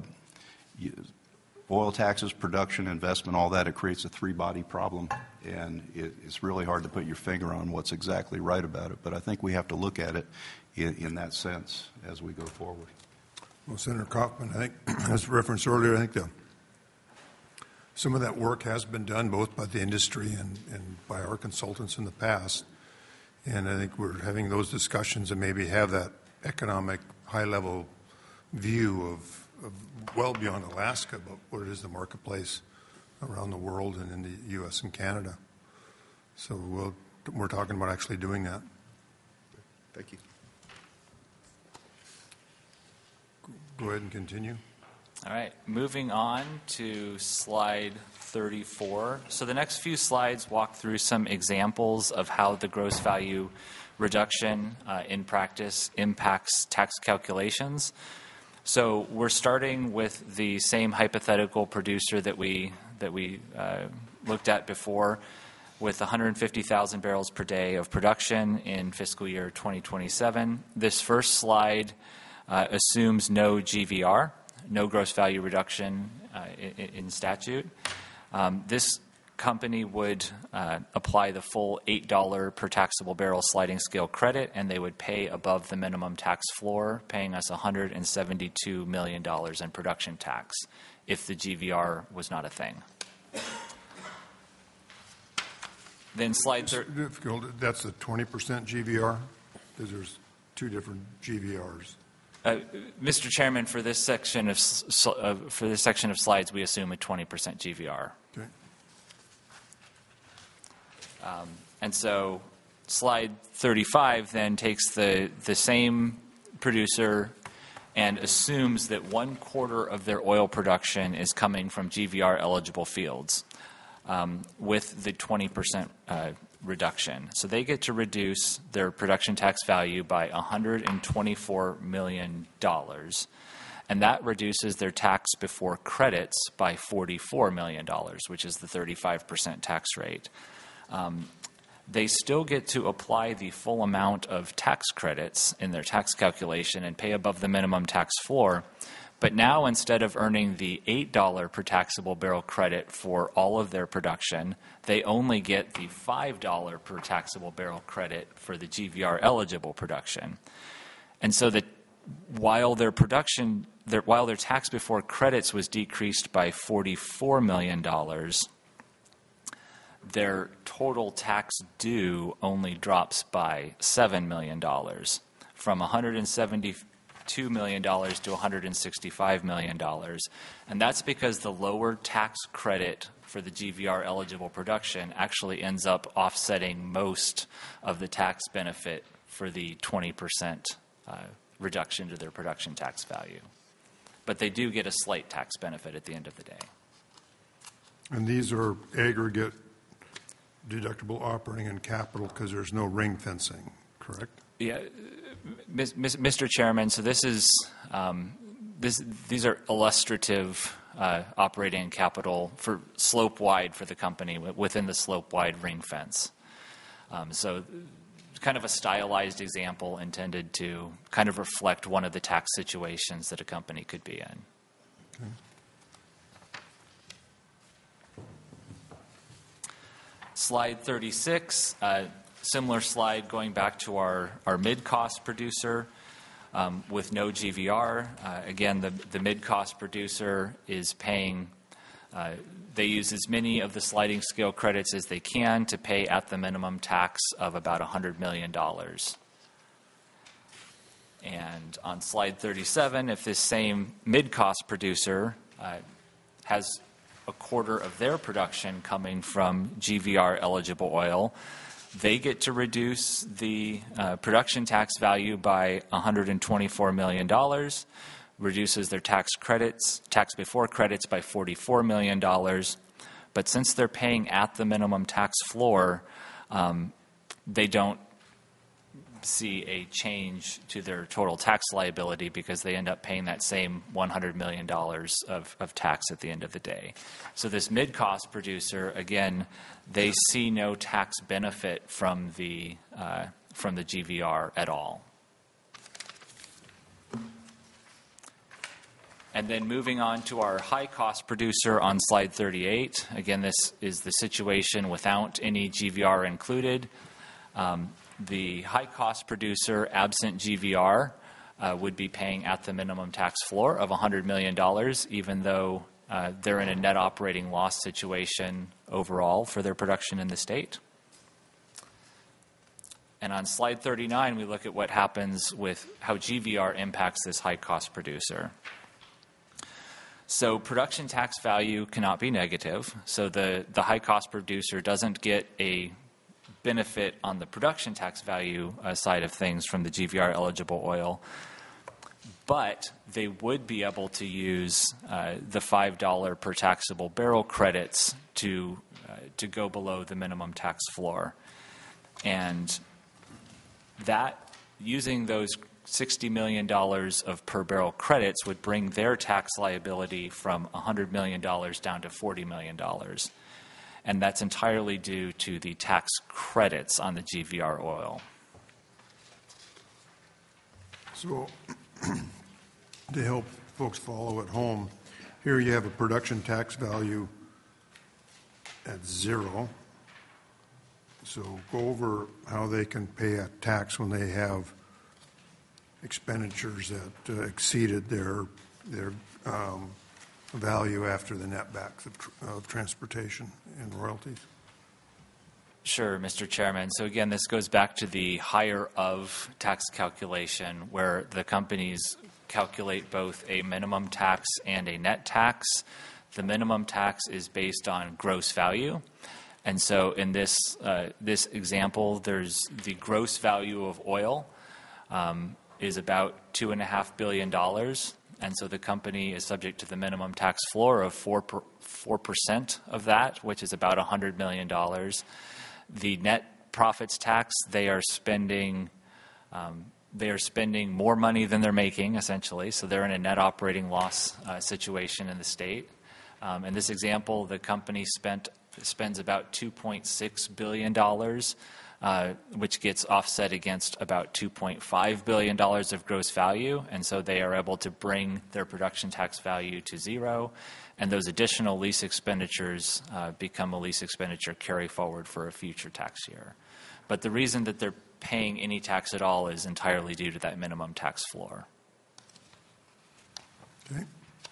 oil taxes, production, investment, all that, it creates a three-body problem, and it, it's really hard to put your finger on what's exactly right about it. But I think we have to look at it in, in that sense as we go forward. Well, Senator Kaufman, I think, as referenced earlier, I think the some of that work has been done both by the industry and, and by our consultants in the past. And I think we're having those discussions and maybe have that economic high-level view of, of well beyond Alaska about what it is the marketplace around the world and in the U S and Canada. So we'll, we're talking about actually doing that. Thank you. Go ahead and continue. All right, moving on to slide thirty-four. So the next few slides walk through some examples of how the gross value reduction uh, in practice impacts tax calculations. So we're starting with the same hypothetical producer that we that we uh, looked at before, with one hundred fifty thousand barrels per day of production in fiscal year twenty twenty-seven. This first slide uh, assumes no G V R. No gross value reduction uh, in, in statute. Um, this company would uh, apply the full eight dollars per taxable barrel sliding scale credit, and they would pay above the minimum tax floor, paying us one hundred seventy-two million dollars in production tax if the G V R was not a thing. Then slide thirty. That's a twenty percent G V R? Because there's two different G V Rs. Uh, Mister Chairman, for this section of uh, for this section of slides, we assume a twenty percent G V R. Okay. Um, and so, slide thirty-five then takes the the same producer and assumes that one quarter of their oil production is coming from G V R eligible fields, um, with the twenty percent uh, reduction. So they get to reduce their production tax value by one hundred twenty-four million dollars. And that reduces their tax before credits by forty-four million dollars, which is the thirty-five percent tax rate. Um, they still get to apply the full amount of tax credits in their tax calculation and pay above the minimum tax floor. But now, instead of earning the eight dollars per taxable barrel credit for all of their production, they only get the five dollars per taxable barrel credit for the G V R eligible production. And so that while their production, their, while their tax before credits was decreased by forty-four million dollars, their total tax due only drops by seven million dollars, from one hundred seventy-two million dollars to one hundred sixty-five million dollars. And that's because the lower tax credit for the G V R eligible production actually ends up offsetting most of the tax benefit for the twenty percent uh, reduction to their production tax value. But they do get a slight tax benefit at the end of the day. And these are aggregate deductible operating and capital because there's no ring fencing, correct? Yeah, Mister Chairman, so this is, um, this, these are illustrative uh, operating and capital for slope-wide for the company within the slope-wide ring fence. Um, so kind of a stylized example intended to kind of reflect one of the tax situations that a company could be in. Okay. Slide thirty-six, uh, similar slide going back to our, our mid-cost producer um, with no G V R. Uh, again, the, the mid-cost producer is paying, uh, they use as many of the sliding scale credits as they can to pay at the minimum tax of about one hundred million dollars. And on slide thirty-seven, if this same mid-cost producer uh, has a quarter of their production coming from G V R eligible oil, they get to reduce the uh, production tax value by one hundred twenty-four million dollars, reduces their tax credits, tax before credits by forty-four million dollars. But since they're paying at the minimum tax floor, um, they don't see a change to their total tax liability because they end up paying that same one hundred million dollars of, of tax at the end of the day. So this mid-cost producer, again, they see no tax benefit from the, uh, from the G V R at all. And then moving on to our high-cost producer on slide thirty-eight. Again, this is the situation without any G V R included. Um, The high-cost producer, absent G V R, uh, would be paying at the minimum tax floor of one hundred million dollars, even though uh, they're in a net operating loss situation overall for their production in the state. And on slide thirty-nine, we look at what happens with how G V R impacts this high-cost producer. So production tax value cannot be negative. So the, the high-cost producer doesn't get a benefit on the production tax value uh, side of things from the G V R eligible oil, but they would be able to use uh, the five dollars per taxable barrel credits to uh, to go below the minimum tax floor. And that, using those sixty million dollars of per barrel credits, would bring their tax liability from one hundred million dollars down to forty million dollars. And that's entirely due to the tax credits on the G V R oil. So to help folks follow at home, here you have a production tax value at zero. So go over how they can pay a tax when they have expenditures that uh, exceeded their their um, value after the netbacks of, tr- of transportation and royalties. Sure, Mister Chairman. So again, this goes back to the higher of tax calculation, where the companies calculate both a minimum tax and a net tax. The minimum tax is based on gross value. And so in this, uh, this example, there's the gross value of oil um, is about two point five billion dollars. And so the company is subject to the minimum tax floor of four percent of that, which is about one hundred million dollars. The net profits tax, they are spending um, they are spending more money than they're making, essentially. So they're in a net operating loss uh, situation in the state. Um, in this example, the company spent spends about two point six billion dollars, uh, which gets offset against about two point five billion dollars of gross value, and so they are able to bring their production tax value to zero, and those additional lease expenditures uh, become a lease expenditure carry forward for a future tax year. But the reason that they're paying any tax at all is entirely due to that minimum tax floor. Okay.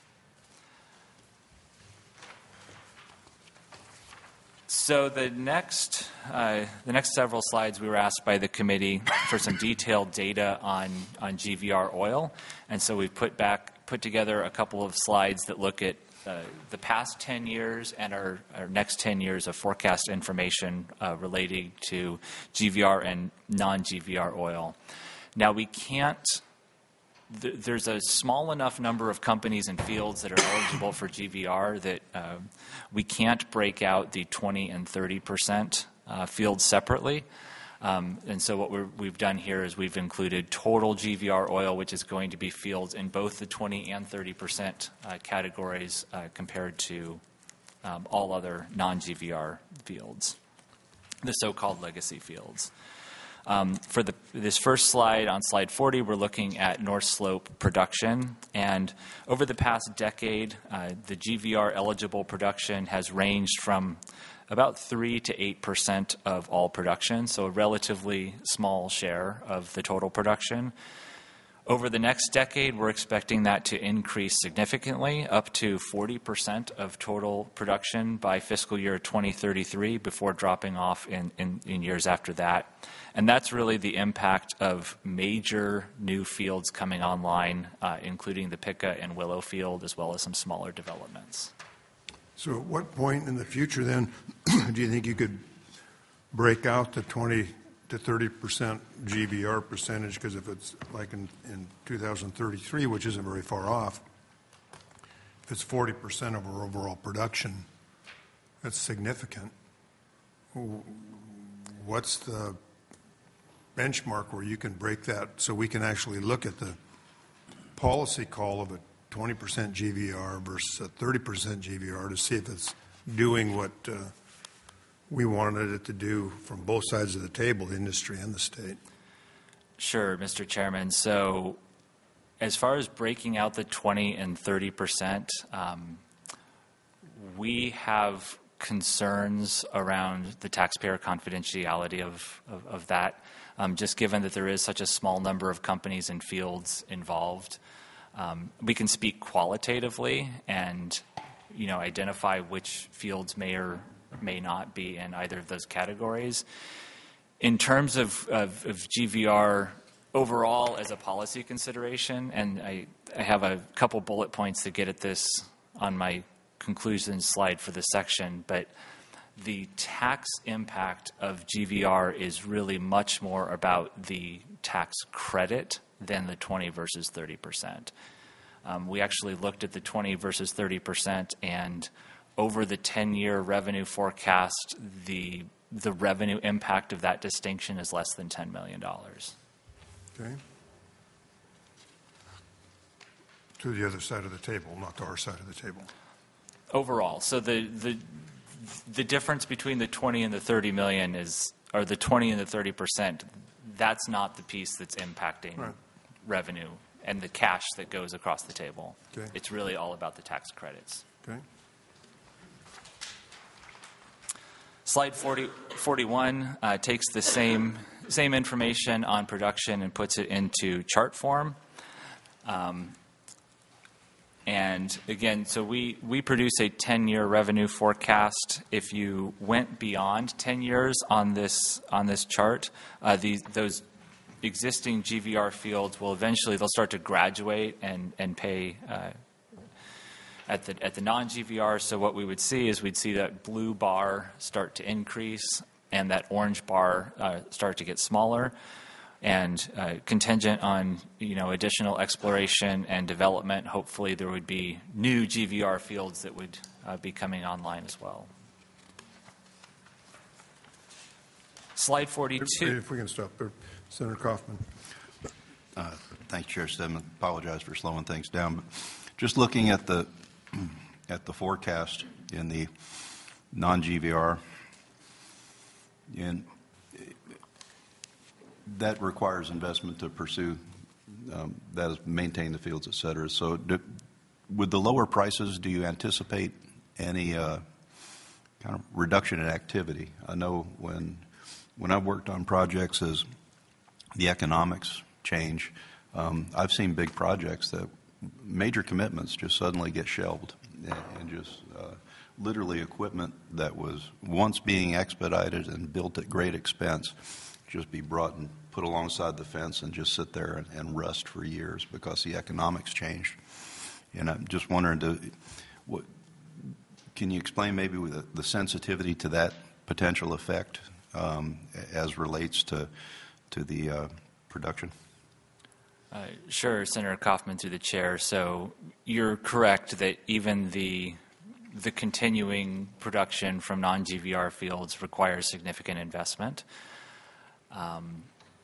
So the next, uh, the next several slides, we were asked by the committee for some detailed data on, on G V R oil, and so we've put back, put together a couple of slides that look at uh, the past ten years and our, our next ten years of forecast information uh, relating to G V R and non-G V R oil. Now we can't. There's a small enough number of companies and fields that are eligible for G V R that uh, we can't break out the twenty and thirty percent uh, fields separately. Um, and so what we're, we've done here is we've included total G V R oil, which is going to be fields in both the twenty and thirty percent uh, categories uh, compared to um, all other non-G V R fields, the so-called legacy fields. Um, for the, this first slide, on slide forty, we're looking at North Slope production. And over the past decade, uh, the G V R eligible production has ranged from about three to eight percent of all production, so a relatively small share of the total production. Over the next decade, we're expecting that to increase significantly, up to forty percent of total production by fiscal year twenty thirty-three, before dropping off in, in, in years after that. And that's really the impact of major new fields coming online, uh, including the Pikka and Willow field, as well as some smaller developments. So at what point in the future then do you think you could break out the twenty to thirty percent G V R percentage? Because if it's like in, in two thousand thirty-three, which isn't very far off, if it's forty percent of our overall production, that's significant. What's the benchmark where you can break that so we can actually look at the policy call of a twenty percent G V R versus a thirty percent G V R to see if it's doing what uh, we wanted it to do from both sides of the table, the industry and the state? Sure, Mister Chairman. So as far as breaking out the twenty and thirty percent, um, we have concerns around the taxpayer confidentiality of, of, of that, um, just given that there is such a small number of companies and fields involved. Um, we can speak qualitatively and, you know, identify which fields may or may not be in either of those categories. In terms of, of, of G V R overall as a policy consideration, and I, I have a couple bullet points to get at this on my conclusion slide for this section, but the tax impact of G V R is really much more about the tax credit than the twenty versus thirty percent. Um, we actually looked at the twenty versus thirty percent, and over the ten-year revenue forecast, the the revenue impact of that distinction is less than ten million dollars. Okay. To the other side of the table, not to our side of the table. Overall, so the the the difference between the twenty and the thirty million is, or the twenty and the thirty percent, that's not the piece that's impacting Right. revenue and the cash that goes across the table. Okay. It's really all about the tax credits. Okay. Slide forty, forty-one uh, takes the same same information on production and puts it into chart form. Um, and again, so we, we produce a ten-year revenue forecast. If you went beyond ten years on this on this chart, uh, these those existing G V R fields will eventually they'll start to graduate and and pay uh, at the at the non-G V R. So what we would see is we'd see that blue bar start to increase and that orange bar uh, start to get smaller. And uh, contingent on, you know, additional exploration and development, hopefully there would be new G V R fields that would uh, be coming online as well. Slide forty-two. If we can stop there. Senator Kaufman. Uh, thank you, Chair Stedman. Apologize for slowing things down. But just looking at the at the forecast in the non-G V R. And that requires investment to pursue, um, that is, maintain the fields, et cetera. So do, with the lower prices, do you anticipate any uh, kind of reduction in activity? I know when when I've worked on projects as the economics change, um, I've seen big projects that major commitments just suddenly get shelved and, and just uh, literally equipment that was once being expedited and built at great expense just be brought and put alongside the fence and just sit there and, and rust for years because the economics changed. And I'm just wondering, to, what, can you explain maybe the, the sensitivity to that potential effect um, as relates to to the uh, production? Uh, sure, Senator Kaufman through the chair. So you're correct that even the the continuing production from non-G V R fields requires significant investment. Um,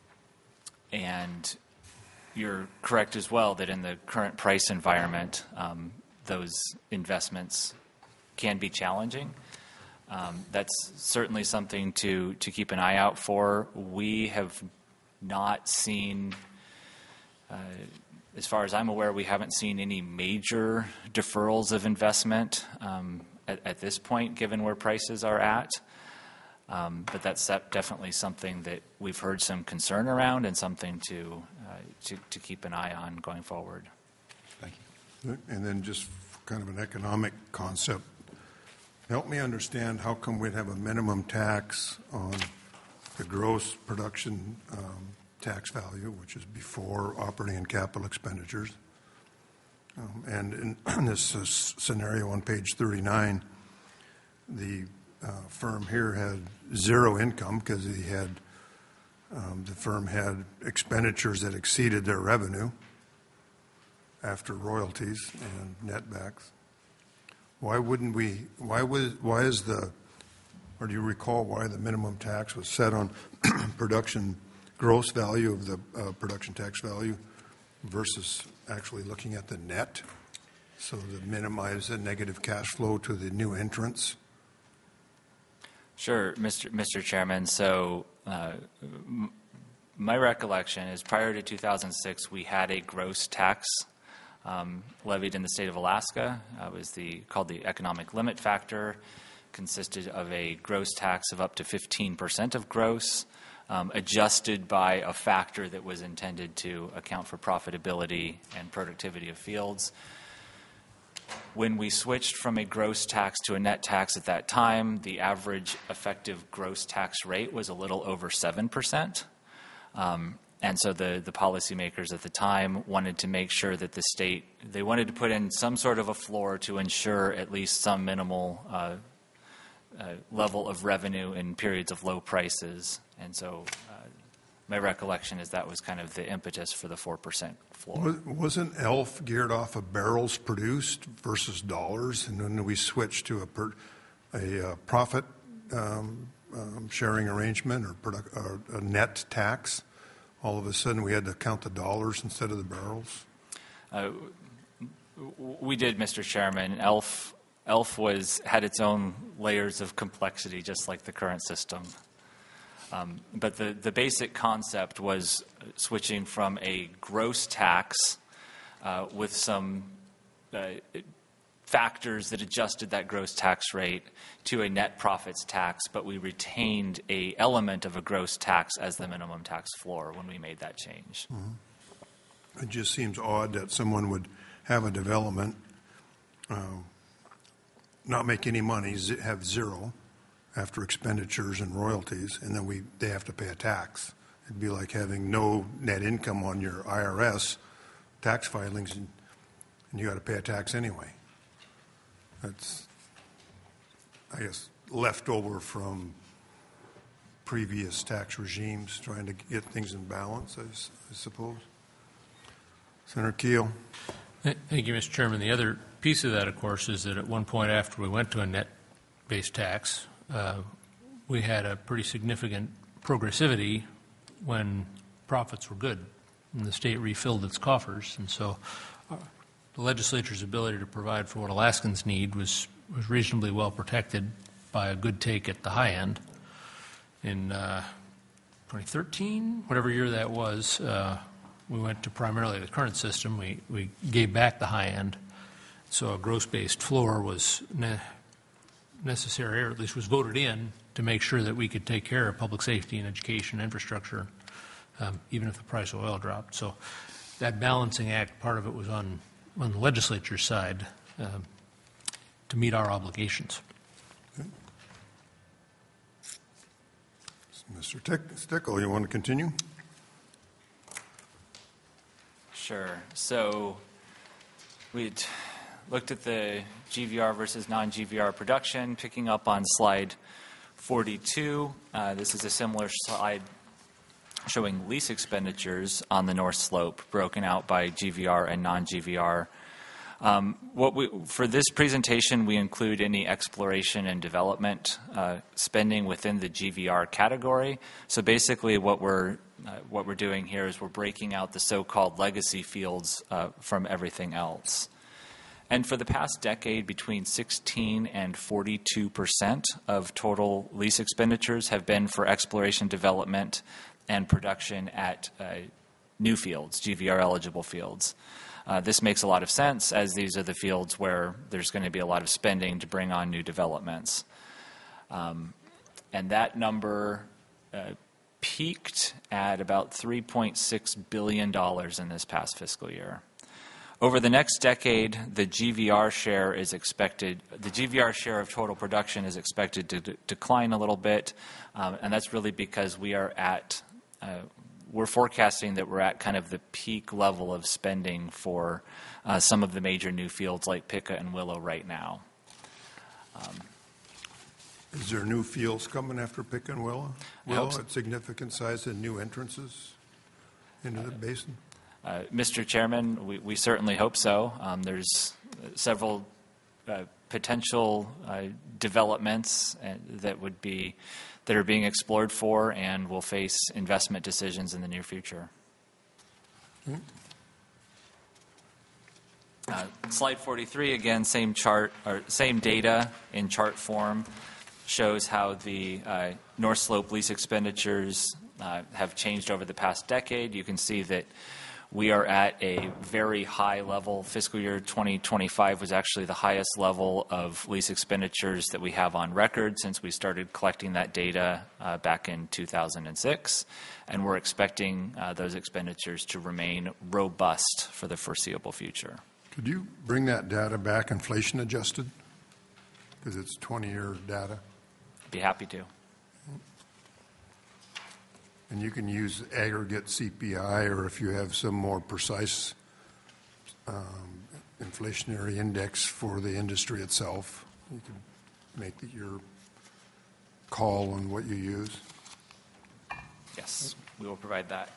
and you're correct as well that in the current price environment, um, those investments can be challenging. Um, that's certainly something to, to keep an eye out for. We have not seen, uh, as far as I'm aware, we haven't seen any major deferrals of investment um, at, at this point, given where prices are at. Um, but that's definitely something that we've heard some concern around and something to, uh, to, to keep an eye on going forward. Thank you. And then just kind of an economic concept. Help me understand how come we'd have a minimum tax on the gross production um, tax value, which is before operating and capital expenditures. Um, and in, in this uh, scenario on page thirty-nine, the uh, firm here had zero income because he had um, the firm had expenditures that exceeded their revenue after royalties and netbacks. Why wouldn't we, why was, why is the, or do you recall why the minimum tax was set on production gross value of the uh, production tax value versus actually looking at the net, so to minimize the negative cash flow to the new entrants? Sure, Mister Mister Chairman. So uh, m- my recollection is prior to two thousand six, we had a gross tax um, levied in the state of Alaska. Uh, it was the called the economic limit factor, consisted of a gross tax of up to fifteen percent of gross, um, adjusted by a factor that was intended to account for profitability and productivity of fields. When we switched from a gross tax to a net tax at that time, the average effective gross tax rate was a little over seven percent. Um, and so the, the policymakers at the time wanted to make sure that the state, they wanted to put in some sort of a floor to ensure at least some minimal uh, uh, level of revenue in periods of low prices. And so uh, my recollection is that was kind of the impetus for the four percent floor. Wasn't E L F geared off of barrels produced versus dollars, and then we switched to a, per, a uh, profit um, um, sharing arrangement or product, uh, a net tax? All of a sudden we had to count the dollars instead of the barrels? Uh, we did, Mister Chairman. E L F, E L F was, had its own layers of complexity, just like the current system. Um, but the, the basic concept was switching from a gross tax uh, with some uh, factors that adjusted that gross tax rate to a net profits tax, but we retained a element of a gross tax as the minimum tax floor when we made that change. Mm-hmm. It just seems odd that someone would have a development, uh, not make any money, z- have zero after expenditures and royalties, and then we they have to pay a tax. It'd be like having no net income on your I R S tax filings, and, and you got to pay a tax anyway. That's, I guess, left over from previous tax regimes trying to get things in balance, I, s- I suppose. Senator Keel. Thank you, Mister Chairman. The other piece of that, of course, is that at one point after we went to a net-based tax, uh, we had a pretty significant progressivity when profits were good, and the state refilled its coffers. And so uh, the legislature's ability to provide for what Alaskans need was, was reasonably well protected by a good take at the high end. In uh, twenty thirteen, whatever year that was, uh, we went to primarily the current system. We, we gave back the high end. So a gross-based floor was ne- necessary, or at least was voted in, to make sure that we could take care of public safety and education infrastructure, um, even if the price of oil dropped. So that balancing act, part of it was on, on the legislature's side um, to meet our obligations. Okay. Mister Tick- Stickle, you want to continue? Sure. So we'd looked at the G V R versus non-G V R production, picking up on slide forty-two. Uh, this is a similar slide showing lease expenditures on the North Slope, broken out by G V R and non-G V R. Um, what we, for this presentation, we include any exploration and development uh, spending within the G V R category. So basically what we're, uh, what we're doing here is we're breaking out the so-called legacy fields uh, from everything else. And for the past decade, between sixteen and forty-two percent of total lease expenditures have been for exploration, development, and production at uh, new fields, G V R-eligible fields. Uh, this makes a lot of sense, as these are the fields where there's going to be a lot of spending to bring on new developments. Um, and that number uh, peaked at about three point six billion dollars in this past fiscal year. Over the next decade, the G V R share is expected, the G V R share of total production is expected to d- decline a little bit, um, and that's really because we are at, uh, we're forecasting that we're at kind of the peak level of spending for uh, some of the major new fields like Pikka and Willow right now. Um, Is there new fields coming after Pikka and Willow? I hope Willow so. at significant size and new entrances into the basin? Uh, Mister Chairman, we, we certainly hope so. Um, there's several uh, potential uh, developments uh, that would be that are being explored for and will face investment decisions in the near future. Okay. Uh, slide forty-three, again, same chart or same data in chart form, shows how the uh, North Slope lease expenditures uh, have changed over the past decade. You can see that we are at a very high level. Fiscal year twenty twenty-five was actually the highest level of lease expenditures that we have on record since we started collecting that data uh, back in two thousand six. And we're expecting uh, those expenditures to remain robust for the foreseeable future. Could you bring that data back inflation adjusted? Because it's twenty-year data. Be happy to. And you can use aggregate C P I, or if you have some more precise um, inflationary index for the industry itself, you can make the, your call on what you use. Yes, we will provide that.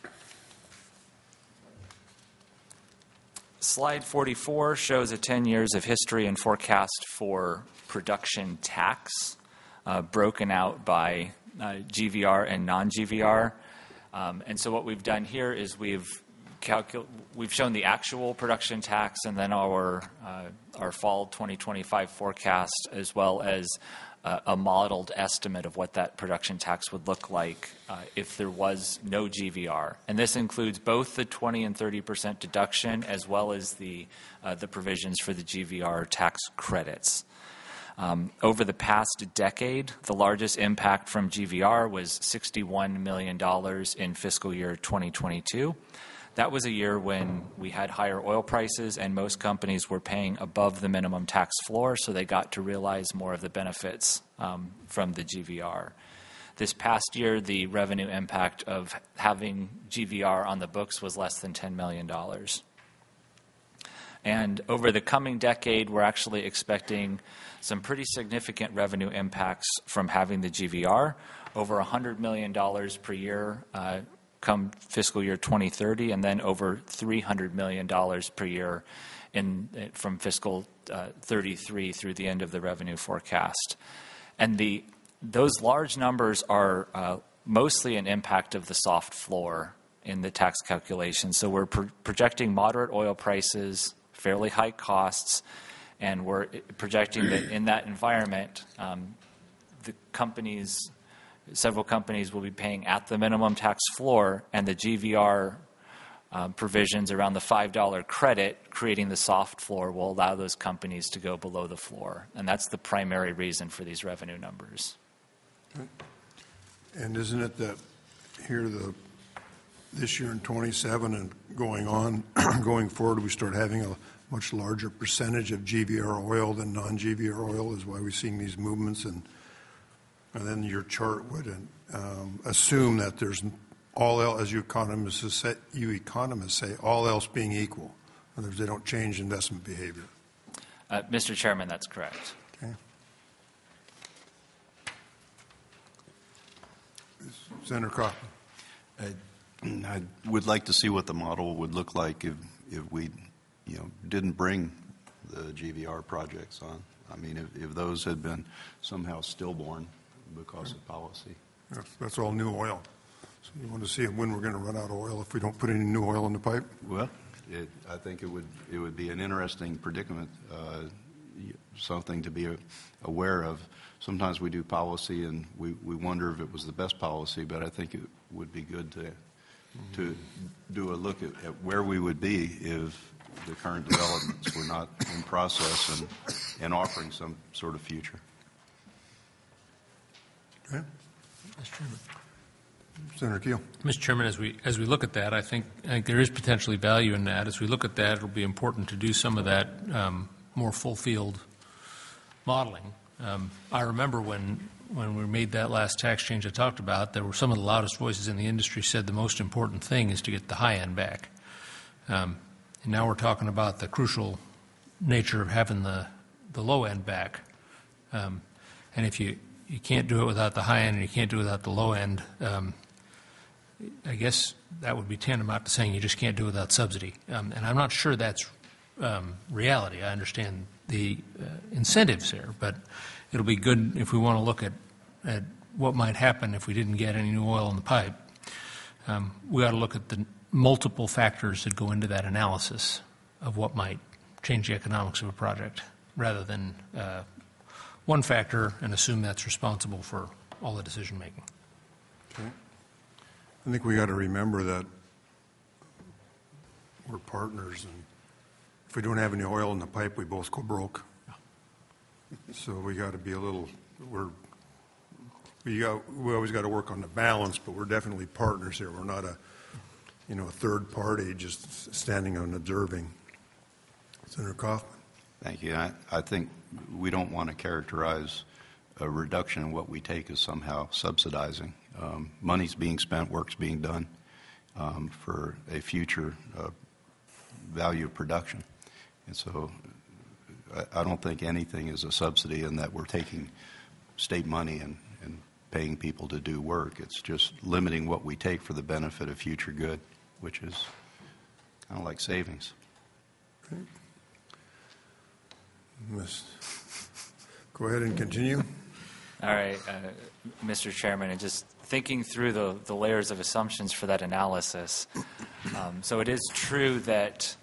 Slide forty-four shows a ten years of history and forecast for production tax, uh, broken out by uh, G V R and non-G V R. Um, and so what we've done here is we've calcul- we've shown the actual production tax and then our uh, our fall twenty twenty-five forecast, as well as uh, a modeled estimate of what that production tax would look like uh, if there was no G V R. And this includes both the twenty and thirty percent deduction, as well as the uh, the provisions for the G V R tax credits. Um, over the past decade, the largest impact from G V R was sixty-one million dollars in fiscal year twenty twenty-two. That was a year when we had higher oil prices and most companies were paying above the minimum tax floor, so they got to realize more of the benefits um, from the G V R. This past year, the revenue impact of having G V R on the books was less than ten million dollars. And over the coming decade, we're actually expecting some pretty significant revenue impacts from having the G V R, over one hundred million dollars per year uh, come fiscal year twenty thirty, and then over three hundred million dollars per year in from fiscal uh, thirty-three through the end of the revenue forecast. And the those large numbers are uh, mostly an impact of the soft floor in the tax calculation. So we're pro- projecting moderate oil prices, fairly high costs, and we're projecting that in that environment, um, the companies, several companies will be paying at the minimum tax floor, and the G V R um, provisions around the five dollar credit, creating the soft floor, will allow those companies to go below the floor. And that's the primary reason for these revenue numbers. And isn't it that here, the, this year in twenty-seven and going on, going forward, we start having a much larger percentage of G V R oil than non-G V R oil, is why we're seeing these movements, and, and then your chart would um, assume that there's all else, as you economists say, you economists say, all else being equal. In other words, they don't change investment behavior. Uh, Mister Chairman, that's correct. Okay. Senator Kaufman. I would like to see what the model would look like if, if we, you know, didn't bring the G V R projects on. I mean, if, if those had been somehow stillborn because of policy. That's, that's all new oil. So you want to see when we're going to run out of oil if we don't put any new oil in the pipe? Well, it, I think it would it would be an interesting predicament, uh, something to be aware of. Sometimes we do policy and we, we wonder if it was the best policy, but I think it would be good to to do a look at, at where we would be if the current developments were not in process and, and offering some sort of future. Okay. Mister Chairman. Senator Keel. Mister Chairman, as we as we look at that, I think, I think there is potentially value in that. As we look at that, it'll be important to do some of that um, more full field modeling. Um, I remember when when we made that last tax change I talked about, there were some of the loudest voices in the industry said the most important thing is to get the high end back. Um, and now we're talking about the crucial nature of having the the low end back. Um, and if you you can't do it without the high end and you can't do it without the low end, um, I guess that would be tantamount to saying you just can't do it without subsidy. Um, and I'm not sure that's um, reality. I understand the uh, incentives there, but it'll be good if we want to look at, at what might happen if we didn't get any new oil in the pipe. Um, we ought to look at the multiple factors that go into that analysis of what might change the economics of a project, rather than uh, one factor and assume that's responsible for all the decision making. Okay. I think we got to remember that we're partners, and if we don't have any oil in the pipe, we both go broke. So we got to be a little. We're we got we always got to work on the balance, but we're definitely partners here. We're not a you know a third party just standing and observing. Senator Kaufman. Thank you. I, I think we don't want to characterize a reduction in what we take as somehow subsidizing. Um, money's being spent, work's being done um, for a future uh, value of production. And so I, I don't think anything is a subsidy in that we're taking state money and, and paying people to do work. It's just limiting what we take for the benefit of future good, which is kind of like savings. Okay. Go ahead and continue. All right, uh, Mister Chairman, and just thinking through the, the layers of assumptions for that analysis. Um, so it is true that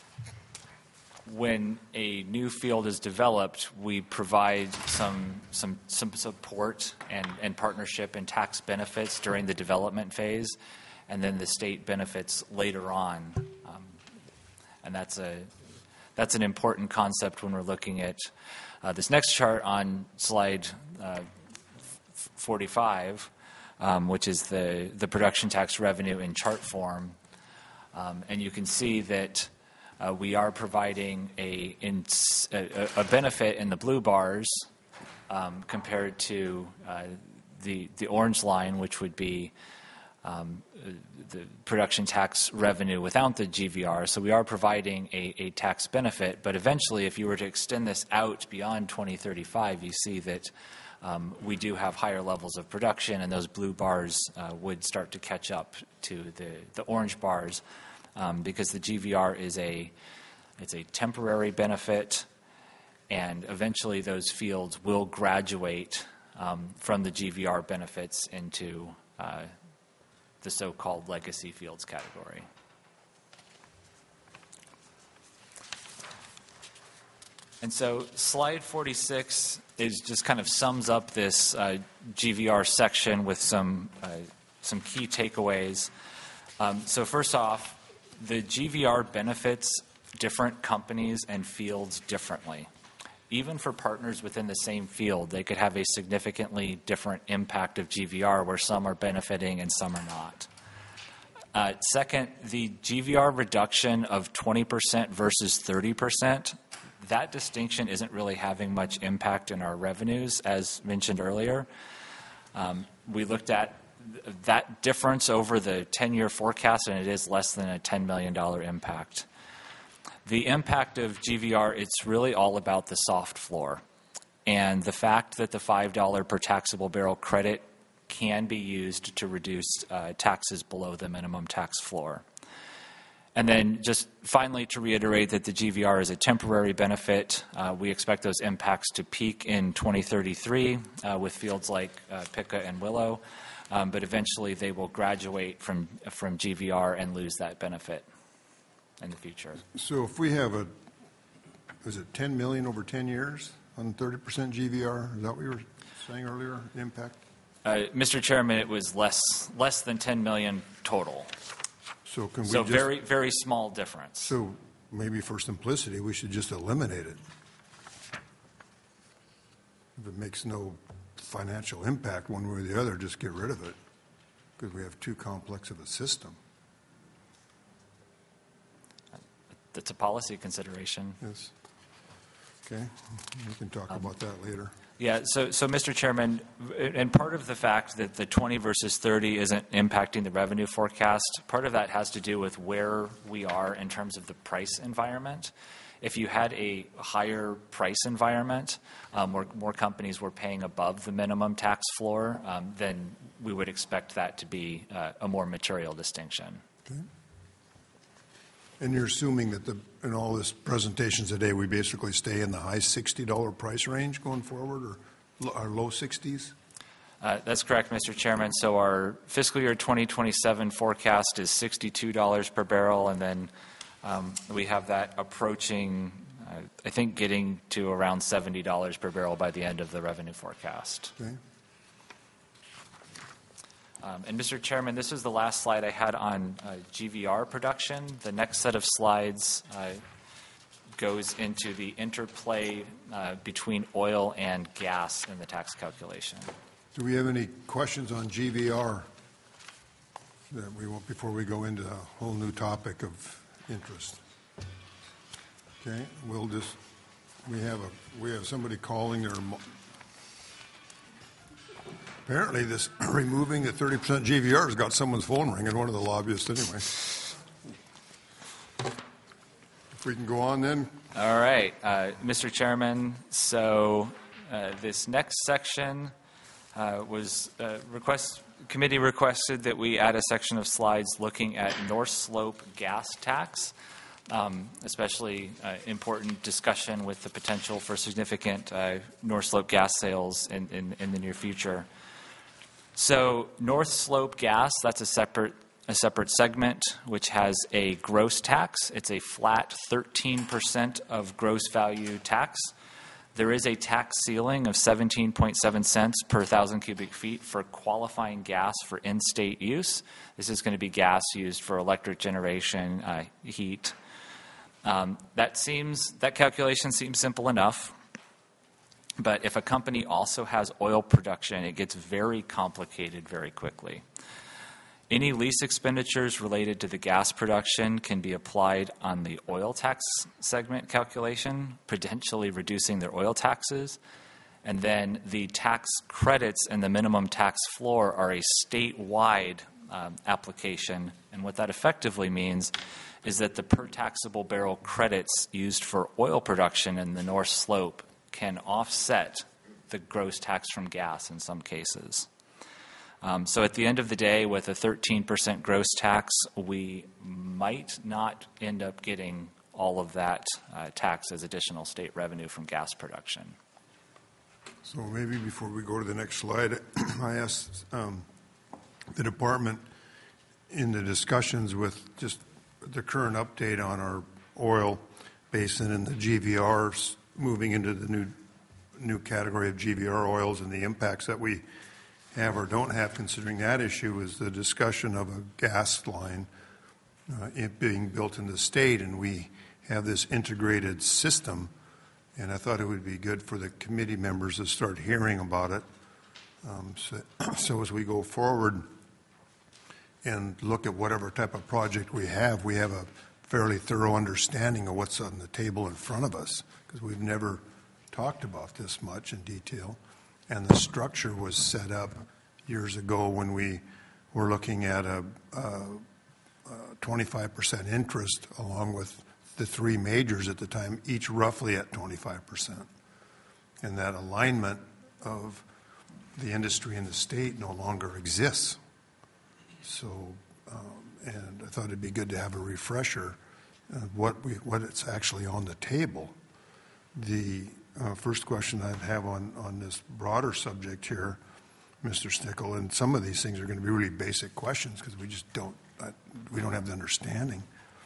when a new field is developed, we provide some some some support and, and partnership and tax benefits during the development phase, and then the state benefits later on. Um, and that's a that's an important concept when we're looking at uh, this next chart on slide uh, forty-five, um, which is the, the production tax revenue in chart form. Um, and you can see that uh, we are providing a, in, a, a benefit in the blue bars um, compared to uh, the, the orange line, which would be um, the production tax revenue without the G V R. So we are providing a, a tax benefit, but eventually if you were to extend this out beyond twenty thirty-five, you see that um, we do have higher levels of production, and those blue bars uh, would start to catch up to the, the orange bars um, because the G V R is a, it's a temporary benefit, and eventually those fields will graduate um, from the G V R benefits into uh, the so-called legacy fields category. And so slide forty-six is just kind of sums up this uh, G V R section with some, uh, some key takeaways. Um, so first off, the G V R benefits different companies and fields differently. Even for partners within the same field, they could have a significantly different impact of G V R where some are benefiting and some are not. Uh, second, the G V R reduction of twenty percent versus thirty percent, that distinction isn't really having much impact in our revenues, as mentioned earlier. Um, we looked at th- that difference over the ten-year forecast, and it is less than a ten million dollars impact. The impact of G V R, it's really all about the soft floor. And the fact that the five dollars per taxable barrel credit can be used to reduce uh, taxes below the minimum tax floor. And then just finally to reiterate that the G V R is a temporary benefit. Uh, we expect those impacts to peak in twenty thirty-three uh, with fields like uh, Pica and Willow, um, but eventually they will graduate from, from G V R and lose that benefit in the future. So if we have a, was it ten million over ten years on thirty percent G V R? Is that what you were saying earlier, impact? Uh, Mister Chairman, it was less less than ten million total. So can we So just, very, very small difference. so maybe for simplicity, we should just eliminate it. If it makes no financial impact one way or the other, just get rid of it, because we have too complex of a system. That's a policy consideration. Yes. Okay, we can talk about that later. Yeah, so, so Mister Chairman, and part of the fact that the twenty versus thirty isn't impacting the revenue forecast, part of that has to do with where we are in terms of the price environment. If you had a higher price environment, um, where more companies were paying above the minimum tax floor, um, then we would expect that to be uh, a more material distinction. Okay. And you're assuming that the, in all this presentations today, we basically stay in the high sixty dollars price range going forward, or lo- our low sixties? Uh, that's correct, Mister Chairman. So our fiscal year twenty twenty-seven forecast is sixty-two dollars per barrel, and then um, we have that approaching, uh, I think, getting to around seventy dollars per barrel by the end of the revenue forecast. Okay. Um, and Mister Chairman, this is the last slide I had on uh, G V R production. The next set of slides uh, goes into the interplay uh, between oil and gas in the tax calculation. Do we have any questions on G V R that we want before we go into a whole new topic of interest? Okay, we'll just, we have a, we have somebody calling their, mo- apparently this removing the thirty percent G V R has got someone's phone ringing, one of the lobbyists anyway. If we can go on then. All right, uh, Mister Chairman, so uh, this next section uh, was uh, request, committee requested that we add a section of slides looking at North Slope gas tax, um, especially uh, important discussion with the potential for significant uh, North Slope gas sales in, in, in the near future. So North Slope gas, that's a separate a separate segment which has a gross tax. It's a flat thirteen percent of gross value tax. There is a tax ceiling of seventeen point seven cents per thousand cubic feet for qualifying gas for in-state use. This is going to be gas used for electric generation, uh, heat. Um, that seems that calculation seems simple enough. But if a company also has oil production, it gets very complicated very quickly. Any lease expenditures related to the gas production can be applied on the oil tax segment calculation, potentially reducing their oil taxes. And then the tax credits and the minimum tax floor are a statewide um, application. And what that effectively means is that the per taxable barrel credits used for oil production in the North Slope can offset the gross tax from gas in some cases. Um, so at the end of the day, with a thirteen percent gross tax, we might not end up getting all of that uh, tax as additional state revenue from gas production. So maybe before we go to the next slide, I asked um, the department in the discussions with just the current update on our oil basin and the G V Rs moving into the new, new category of G V R oils and the impacts that we have or don't have, considering that issue, is the discussion of a gas line uh, it being built in the state, and we have this integrated system, and I thought it would be good for the committee members to start hearing about it. Um, so, so as we go forward and look at whatever type of project we have, we have a fairly thorough understanding of what's on the table in front of us, because we've never talked about this much in detail. And the structure was set up years ago when we were looking at a, a, a twenty-five percent interest along with the three majors at the time, each roughly at twenty-five percent. And that alignment of the industry and the state no longer exists. So, um, and I thought it'd be good to have a refresher of what we, what it's actually on the table. The uh, first question I have on, on this broader subject here, Mister Stickle, and some of these things are going to be really basic questions because we just don't, uh, we don't have the understanding.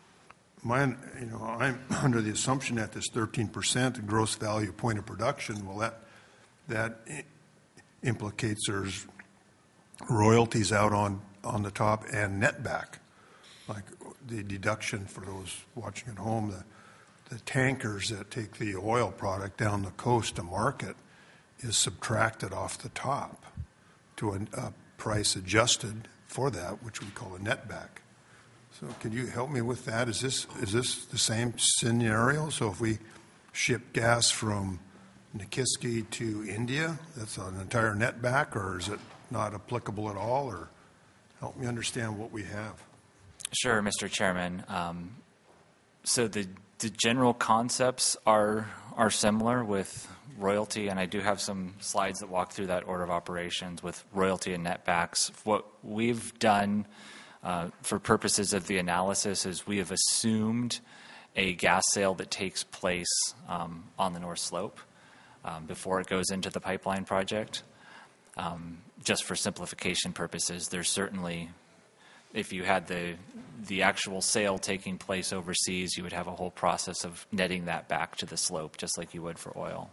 My, you know, I'm under the assumption that this thirteen percent gross value point of production, well, that, that implicates there's royalties out on, on the top and net back. Like the deduction for those watching at home, the, the tankers that take the oil product down the coast to market is subtracted off the top to a, a price adjusted for that, which we call a net back. So can you help me with that? Is this, is this the same scenario? So if we ship gas from Nikiski to India, that's an entire net back, or is it not applicable at all? Or help me understand what we have. Sure, Mister Chairman. Um, so the, the general concepts are are similar with royalty, and I do have some slides that walk through that order of operations with royalty and netbacks. What we've done uh, for purposes of the analysis is we have assumed a gas sale that takes place um, on the North Slope um, before it goes into the pipeline project. Um, just for simplification purposes, there's certainly, if you had the the actual sale taking place overseas, you would have a whole process of netting that back to the slope, just like you would for oil.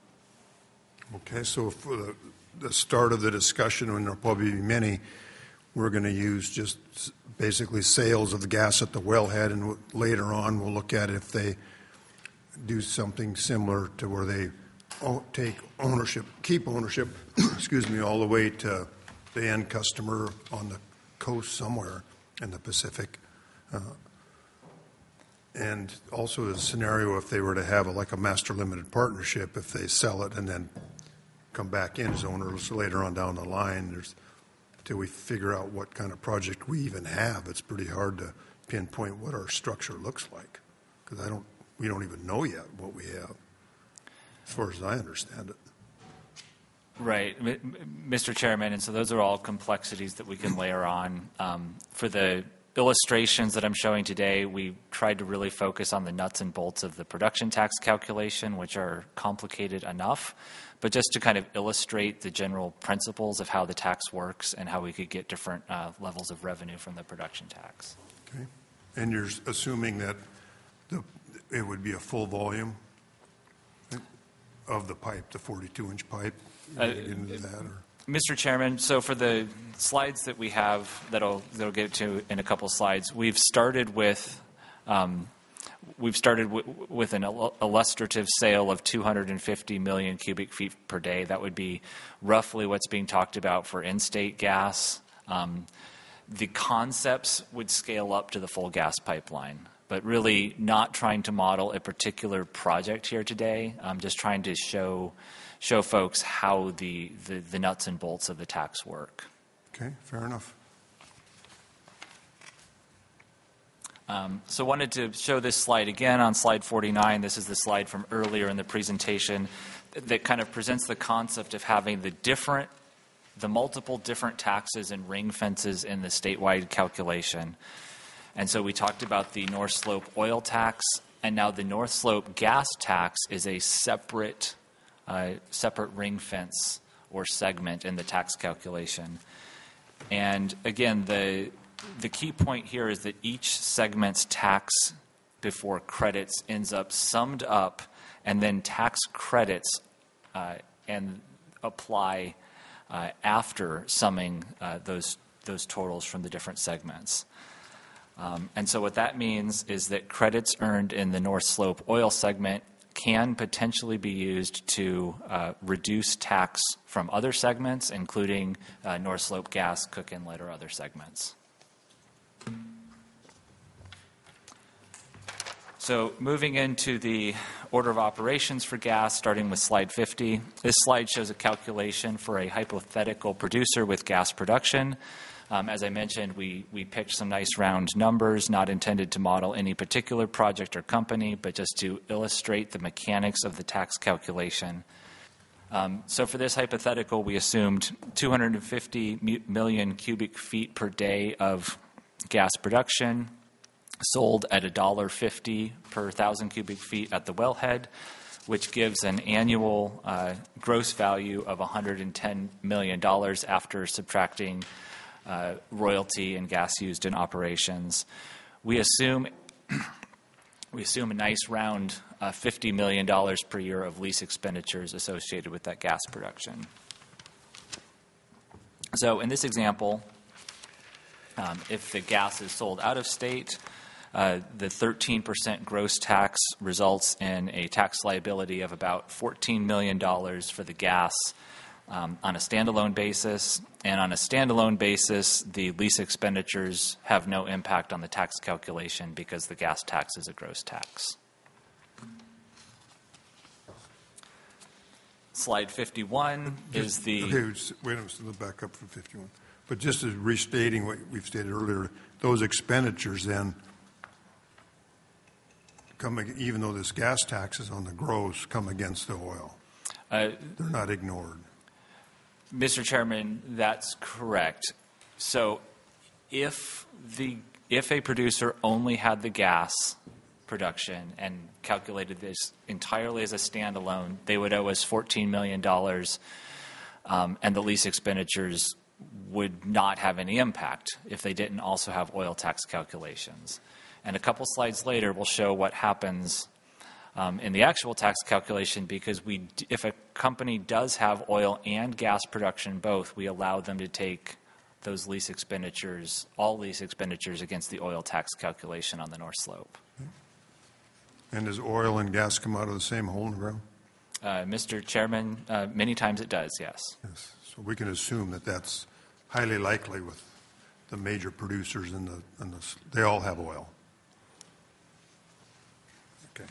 Okay, so for the, the start of the discussion, and there'll probably be many, we're going to use just basically sales of the gas at the wellhead, and later on we'll look at if they do something similar to where they take ownership, keep ownership, excuse me, all the way to the end customer on the coast somewhere in the Pacific. Uh, and also the scenario if they were to have a, like a master limited partnership, if they sell it and then come back in as owners later on down the line, there's, till we figure out what kind of project we even have, it's pretty hard to pinpoint what our structure looks like, because I don't, we don't even know yet what we have, as far as I understand it. Right, Mister Chairman, and so those are all complexities that we can layer on. Um, for the illustrations that I'm showing today, we tried to really focus on the nuts and bolts of the production tax calculation, which are complicated enough, but just to kind of illustrate the general principles of how the tax works and how we could get different uh, levels of revenue from the production tax. Okay, and you're assuming that the, it would be a full volume of the pipe, the forty-two inch pipe? Uh, into that, or? Mister Chairman, so for the slides that we have that I'll, that I'll get to in a couple slides, we've started with um, we've started w- with an illustrative sale of two hundred fifty million cubic feet per day. That would be roughly what's being talked about for in-state gas. Um, the concepts would scale up to the full gas pipeline, but really not trying to model a particular project here today. I'm just trying to show show folks how the, the, the nuts and bolts of the tax work. Okay, fair enough. Um, so I wanted to show this slide again on slide forty-nine. This is the slide from earlier in the presentation that, that kind of presents the concept of having the different, the multiple different taxes and ring fences in the statewide calculation. And so we talked about the North Slope oil tax, and now the North Slope gas tax is a separate uh, separate ring fence or segment in the tax calculation. And again, the the key point here is that each segment's tax before credits ends up summed up and then tax credits uh, and apply uh, after summing uh, those those totals from the different segments. Um, and so what that means is that credits earned in the North Slope oil segment can potentially be used to uh, reduce tax from other segments, including uh, North Slope gas, Cook Inlet, or other segments. So moving into the order of operations for gas, starting with slide fifty. This slide shows a calculation for a hypothetical producer with gas production. Um, as I mentioned, we, we picked some nice round numbers, not intended to model any particular project or company, but just to illustrate the mechanics of the tax calculation. Um, so for this hypothetical, we assumed two hundred fifty million cubic feet per day of gas production, sold at one dollar fifty per thousand cubic feet at the wellhead, which gives an annual uh, gross value of one hundred ten million dollars after subtracting uh, royalty and gas used in operations. We assume we assume a nice round uh, fifty million dollars per year of lease expenditures associated with that gas production. So in this example, um, if the gas is sold out of state, Uh, the thirteen percent gross tax results in a tax liability of about fourteen million dollars for the gas um, on a standalone basis. And on a standalone basis, the lease expenditures have no impact on the tax calculation because the gas tax is a gross tax. Slide fifty-one is the... Okay, just, wait a minute, let's back up from fifty-one. But just as restating what we've stated earlier, those expenditures then come, even though this gas tax is on the gross, come against the oil. Uh, They're not ignored. Mister Chairman, that's correct. So if the if a producer only had the gas production and calculated this entirely as a standalone, they would owe us fourteen million dollars, um, and the lease expenditures would not have any impact if they didn't also have oil tax calculations. And a couple slides later, we'll show what happens um, in the actual tax calculation, because we, if a company does have oil and gas production both, we allow them to take those lease expenditures, all lease expenditures, against the oil tax calculation on the North Slope. And does oil and gas come out of the same hole in the ground? Uh, Mister Chairman, uh, many times it does, yes. Yes. So we can assume that that's highly likely with the major producers in the, in the they all have oil. Okay.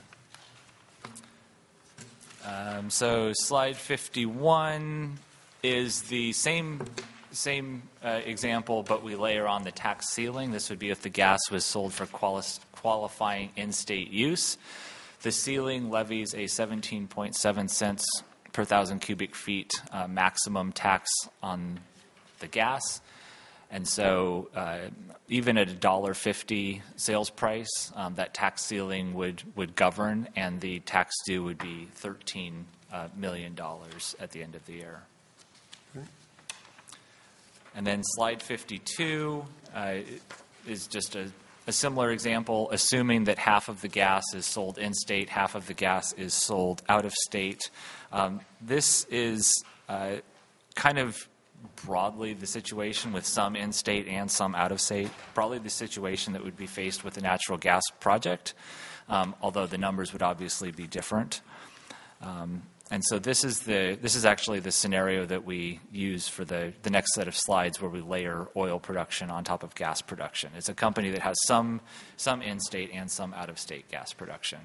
Um, so slide fifty-one is the same same uh, example, but we layer on the tax ceiling. This would be if the gas was sold for quali- qualifying in-state use. The ceiling levies a seventeen point seven cents per thousand cubic feet uh, maximum tax on the gas. And so uh, even at a one dollar fifty sales price, um, that tax ceiling would, would govern, and the tax due would be thirteen uh, million dollars at the end of the year. Okay. And then slide fifty-two uh, is just a, a similar example, assuming that half of the gas is sold in-state, half of the gas is sold out of state. Um, this is uh, kind of broadly the situation with some in-state and some out-of-state, probably the situation that would be faced with a natural gas project, um, although the numbers would obviously be different. Um, and so this is the this is actually the scenario that we use for the, the next set of slides, where we layer oil production on top of gas production. It's a company that has some some in-state and some out-of-state gas production.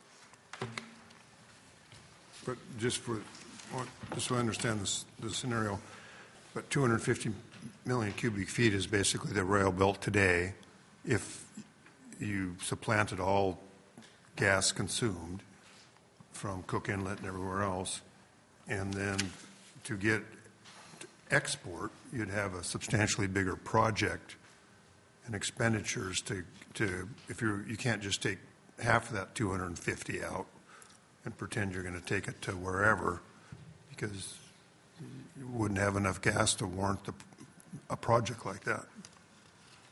But just for just so I understand this the scenario, but two hundred fifty million cubic feet is basically the rail belt today. If you supplanted all gas consumed from Cook Inlet and everywhere else, and then to get to export, you'd have a substantially bigger project and expenditures to, to if you you can't just take half of that two hundred fifty out and pretend you're going to take it to wherever, because you wouldn't have enough gas to warrant the, a project like that.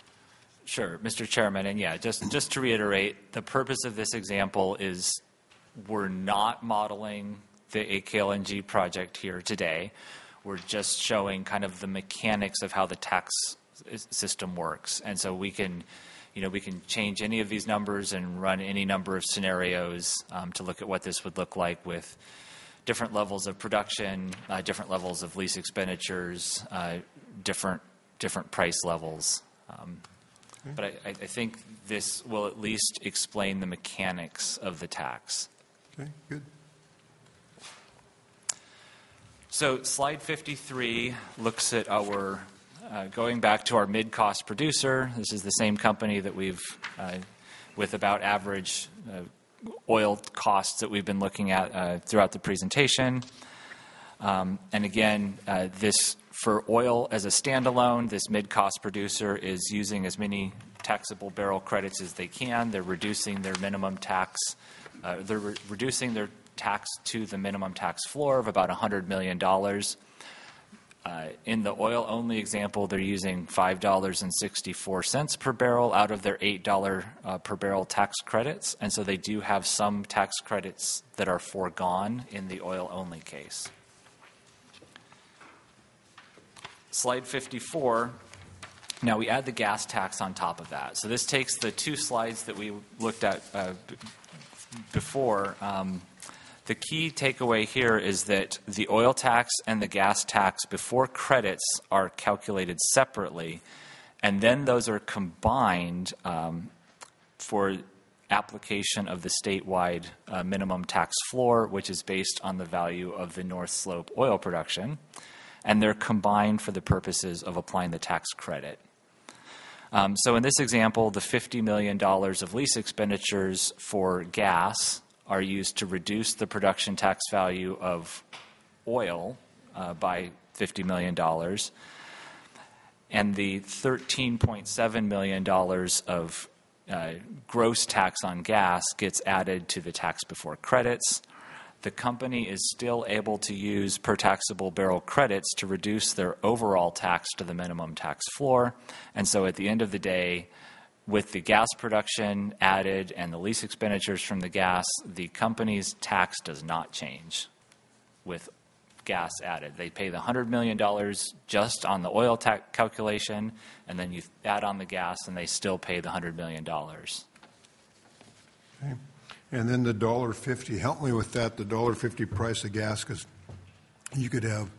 Sure, Mister Chairman, and yeah, just, just to reiterate, the purpose of this example is we're not modeling the A K L N G project here today. We're just showing kind of the mechanics of how the tax system works. And so we can, you know, we can change any of these numbers and run any number of scenarios um, to look at what this would look like with different levels of production, uh, different levels of lease expenditures, uh, different different price levels. Um, okay. But I, I think this will at least explain the mechanics of the tax. Okay, good. So slide fifty-three looks at our, uh, going back to our mid-cost producer. This is the same company that we've, uh, with about average uh, oil costs that we've been looking at uh, throughout the presentation. Um, and again, uh, this, for oil as a standalone, this mid-cost producer is using as many taxable barrel credits as they can. They're reducing their minimum tax, uh, they're re- reducing their tax to the minimum tax floor of about one hundred million dollars. Uh, in the oil-only example, they're using five dollars and sixty-four cents per barrel out of their eight dollars uh, per barrel tax credits, and so they do have some tax credits that are foregone in the oil-only case. Slide fifty-four, now we add the gas tax on top of that. So this takes the two slides that we looked at uh, b- before. Um, The key takeaway here is that the oil tax and the gas tax before credits are calculated separately, and then those are combined um, for application of the statewide uh, minimum tax floor, which is based on the value of the North Slope oil production, and they're combined for the purposes of applying the tax credit. Um, so in this example, the fifty million dollars of lease expenditures for gas are used to reduce the production tax value of oil uh, by fifty million dollars. And the thirteen point seven million dollars of uh, gross tax on gas gets added to the tax before credits. The company is still able to use per taxable barrel credits to reduce their overall tax to the minimum tax floor. And so at the end of the day, with the gas production added and the lease expenditures from the gas, the company's tax does not change with gas added. They pay the one hundred million dollars just on the oil tax calculation, and then you add on the gas, and they still pay the one hundred million dollars. Okay. And then the one dollar fifty, help me with that, the one dollar fifty price of gas, because you could have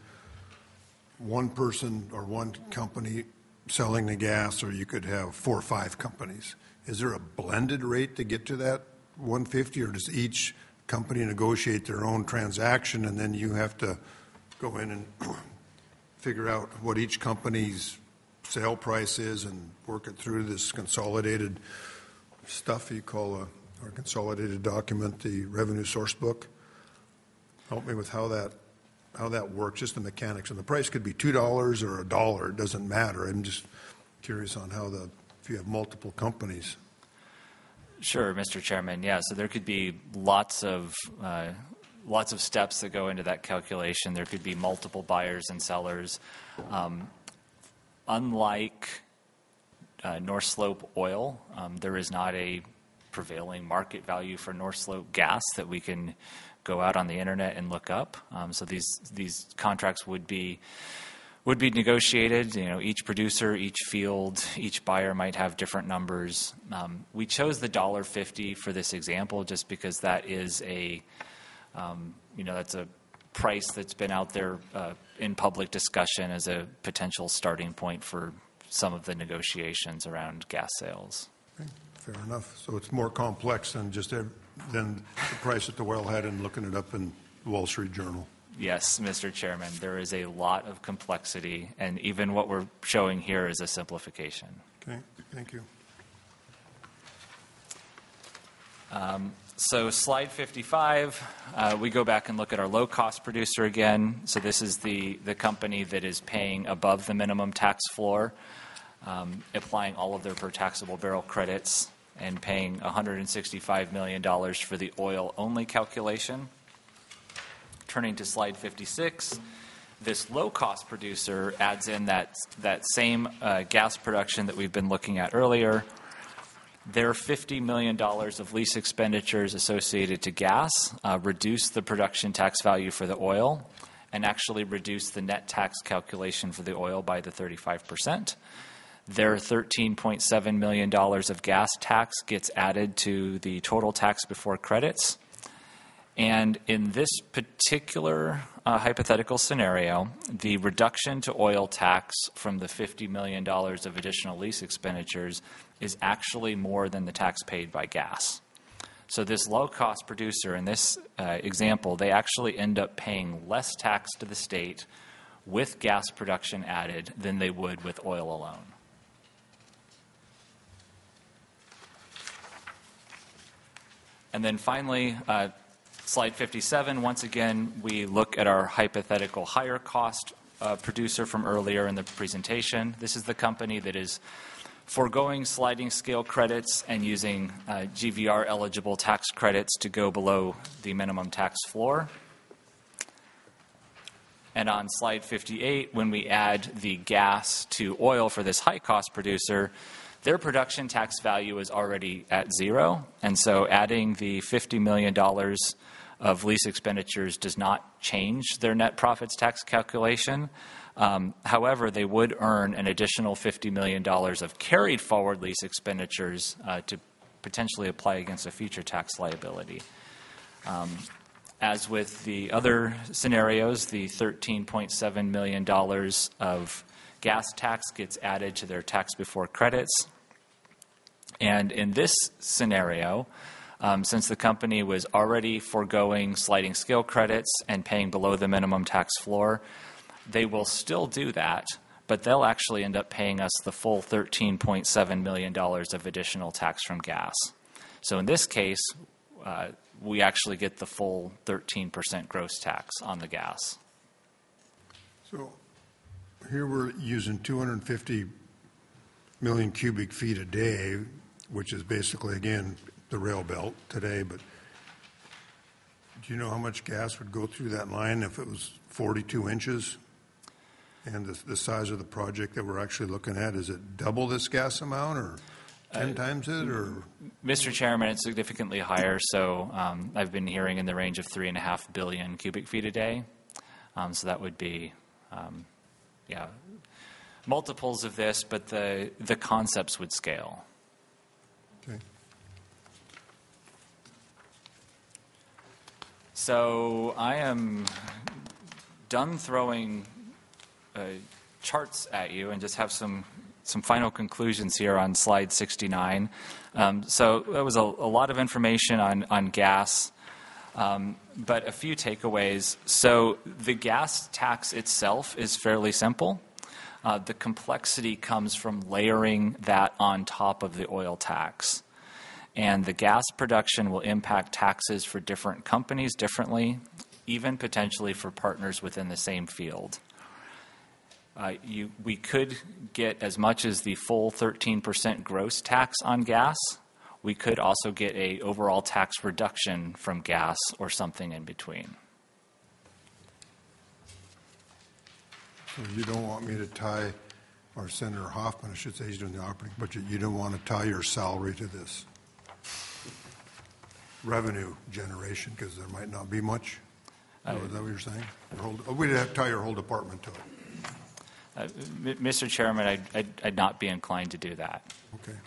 one person or one company selling the gas, or you could have four or five companies. Is there a blended rate to get to that one hundred fifty, or does each company negotiate their own transaction, and then you have to go in and figure out what each company's sale price is and work it through this consolidated stuff you call a or consolidated document, the revenue source book? Help me with how that how that works, just the mechanics. And the price could be two dollars or a dollar. It doesn't matter. I'm just curious on how the, if you have multiple companies. Sure, Mister Chairman. Yeah, so there could be lots of uh, lots of steps that go into that calculation. There could be multiple buyers and sellers. Um, unlike uh, North Slope oil, um, there is not a prevailing market value for North Slope gas that we can go out on the internet and look up. Um, so these these contracts would be would be negotiated. You know, each producer, each field, each buyer might have different numbers. Um, we chose the one dollar fifty for this example just because that is a um, you know that's a price that's been out there uh, in public discussion as a potential starting point for some of the negotiations around gas sales. Okay, fair enough. So it's more complex than just ev- than the price at the wellhead and looking it up in the Wall Street Journal. Yes, Mister Chairman, there is a lot of complexity, and even what we're showing here is a simplification. Okay, thank you. Um, so slide fifty-five, uh, we go back and look at our low-cost producer again. So this is the, the company that is paying above the minimum tax floor, um, applying all of their per taxable barrel credits, and paying one hundred sixty-five million dollars for the oil-only calculation. Turning to slide fifty-six, this low-cost producer adds in that, that same uh, gas production that we've been looking at earlier. Their fifty million dollars of lease expenditures associated to gas uh, reduce the production tax value for the oil and actually reduce the net tax calculation for the oil by the thirty-five percent. Their thirteen point seven million dollars of gas tax gets added to the total tax before credits. And in this particular uh, hypothetical scenario, the reduction to oil tax from the fifty million dollars of additional lease expenditures is actually more than the tax paid by gas. So this low-cost producer, in this uh, example, they actually end up paying less tax to the state with gas production added than they would with oil alone. And then finally, uh, slide fifty-seven, once again, we look at our hypothetical higher cost uh, producer from earlier in the presentation. This is the company that is foregoing sliding scale credits and using uh, G V R eligible tax credits to go below the minimum tax floor. And on slide fifty-eight, when we add the gas to oil for this high cost producer, their production tax value is already at zero. And so adding the fifty million dollars of lease expenditures does not change their net profits tax calculation. Um, however, they would earn an additional fifty million dollars of carried forward lease expenditures uh, to potentially apply against a future tax liability. Um, as with the other scenarios, the thirteen point seven million dollars of gas tax gets added to their tax before credits. And in this scenario, Um, since the company was already foregoing sliding scale credits and paying below the minimum tax floor, they will still do that, but they'll actually end up paying us the full thirteen point seven million dollars of additional tax from gas. So in this case, uh, we actually get the full thirteen percent gross tax on the gas. So here we're using two hundred fifty million cubic feet a day, which is basically, again, the rail belt today, but do you know how much gas would go through that line if it was forty-two inches? And the, the size of the project that we're actually looking at, is it double this gas amount or ten uh, times it? Or Mister Chairman, it's significantly higher. So um, I've been hearing in the range of three and a half billion cubic feet a day. Um, so that would be, um, yeah, multiples of this, but the the concepts would scale. Okay. So I am done throwing uh, charts at you and just have some some final conclusions here on slide sixty-nine. Um, so that was a, a lot of information on, on gas, um, but a few takeaways. So the gas tax itself is fairly simple. Uh, the complexity comes from layering that on top of the oil tax. And the gas production will impact taxes for different companies differently, even potentially for partners within the same field. Uh, you, we could get as much as the full thirteen percent gross tax on gas. We could also get a overall tax reduction from gas or something in between. So you don't want me to tie, or Senator Hoffman, I should say, he's doing the operating budget, you don't want to tie your salary to this revenue generation, because there might not be much? Uh, is that what you're saying? Your whole, oh, we'd have to tie your whole department to it. Uh, Mister Chairman, I'd, I'd, I'd not be inclined to do that. Okay.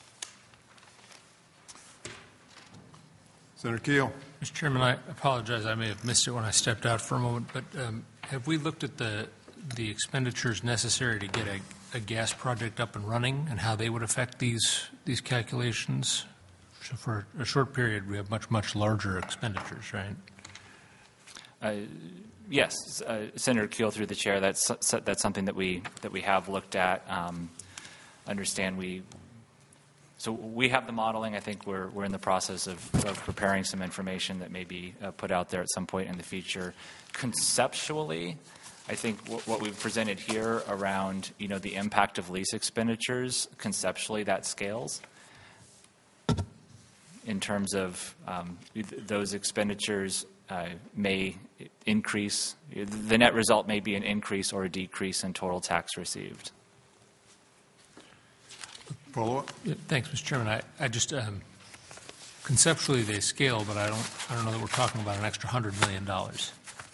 Senator Keel. Mister Chairman, I apologize. I may have missed it when I stepped out for a moment, but um, have we looked at the the expenditures necessary to get a, a gas project up and running and how they would affect these these calculations? So for a short period, we have much, much larger expenditures, right? Uh, yes, uh, Senator Keel, through the chair, that's that's something that we that we have looked at. Um, understand we. So we have the modeling. I think we're we're in the process of, of preparing some information that may be uh, put out there at some point in the future. Conceptually, I think w- what we've presented here around, you know, the impact of lease expenditures, conceptually that scales in terms of um, those expenditures uh, may increase. The net result may be an increase or a decrease in total tax received. Follow up? Yeah, thanks, Mister Chairman. I, I just, um, conceptually they scale, but I don't, I don't know that we're talking about an extra one hundred million dollars.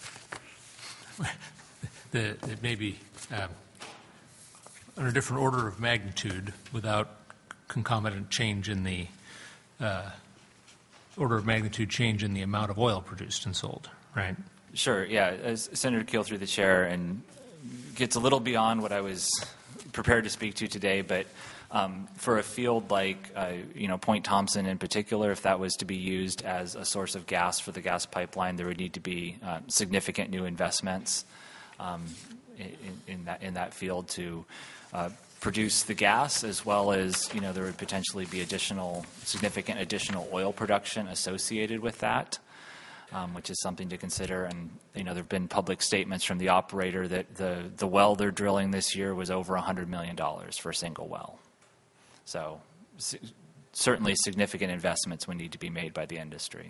the, it may be um, on a different order of magnitude without concomitant change in the uh, order of magnitude change in the amount of oil produced and sold, right? Sure, yeah. As Senator Keel through the chair and gets a little beyond what I was prepared to speak to today, but um, for a field like, uh, you know, Point Thompson in particular, if that was to be used as a source of gas for the gas pipeline, there would need to be uh, significant new investments um, in, in that in that field to uh, produce the gas, as well as, you know, there would potentially be additional, significant additional oil production associated with that. Um, which is something to consider. And, you know, there have been public statements from the operator that the, the well they're drilling this year was over one hundred million dollars for a single well. So c- certainly significant investments would need to be made by the industry.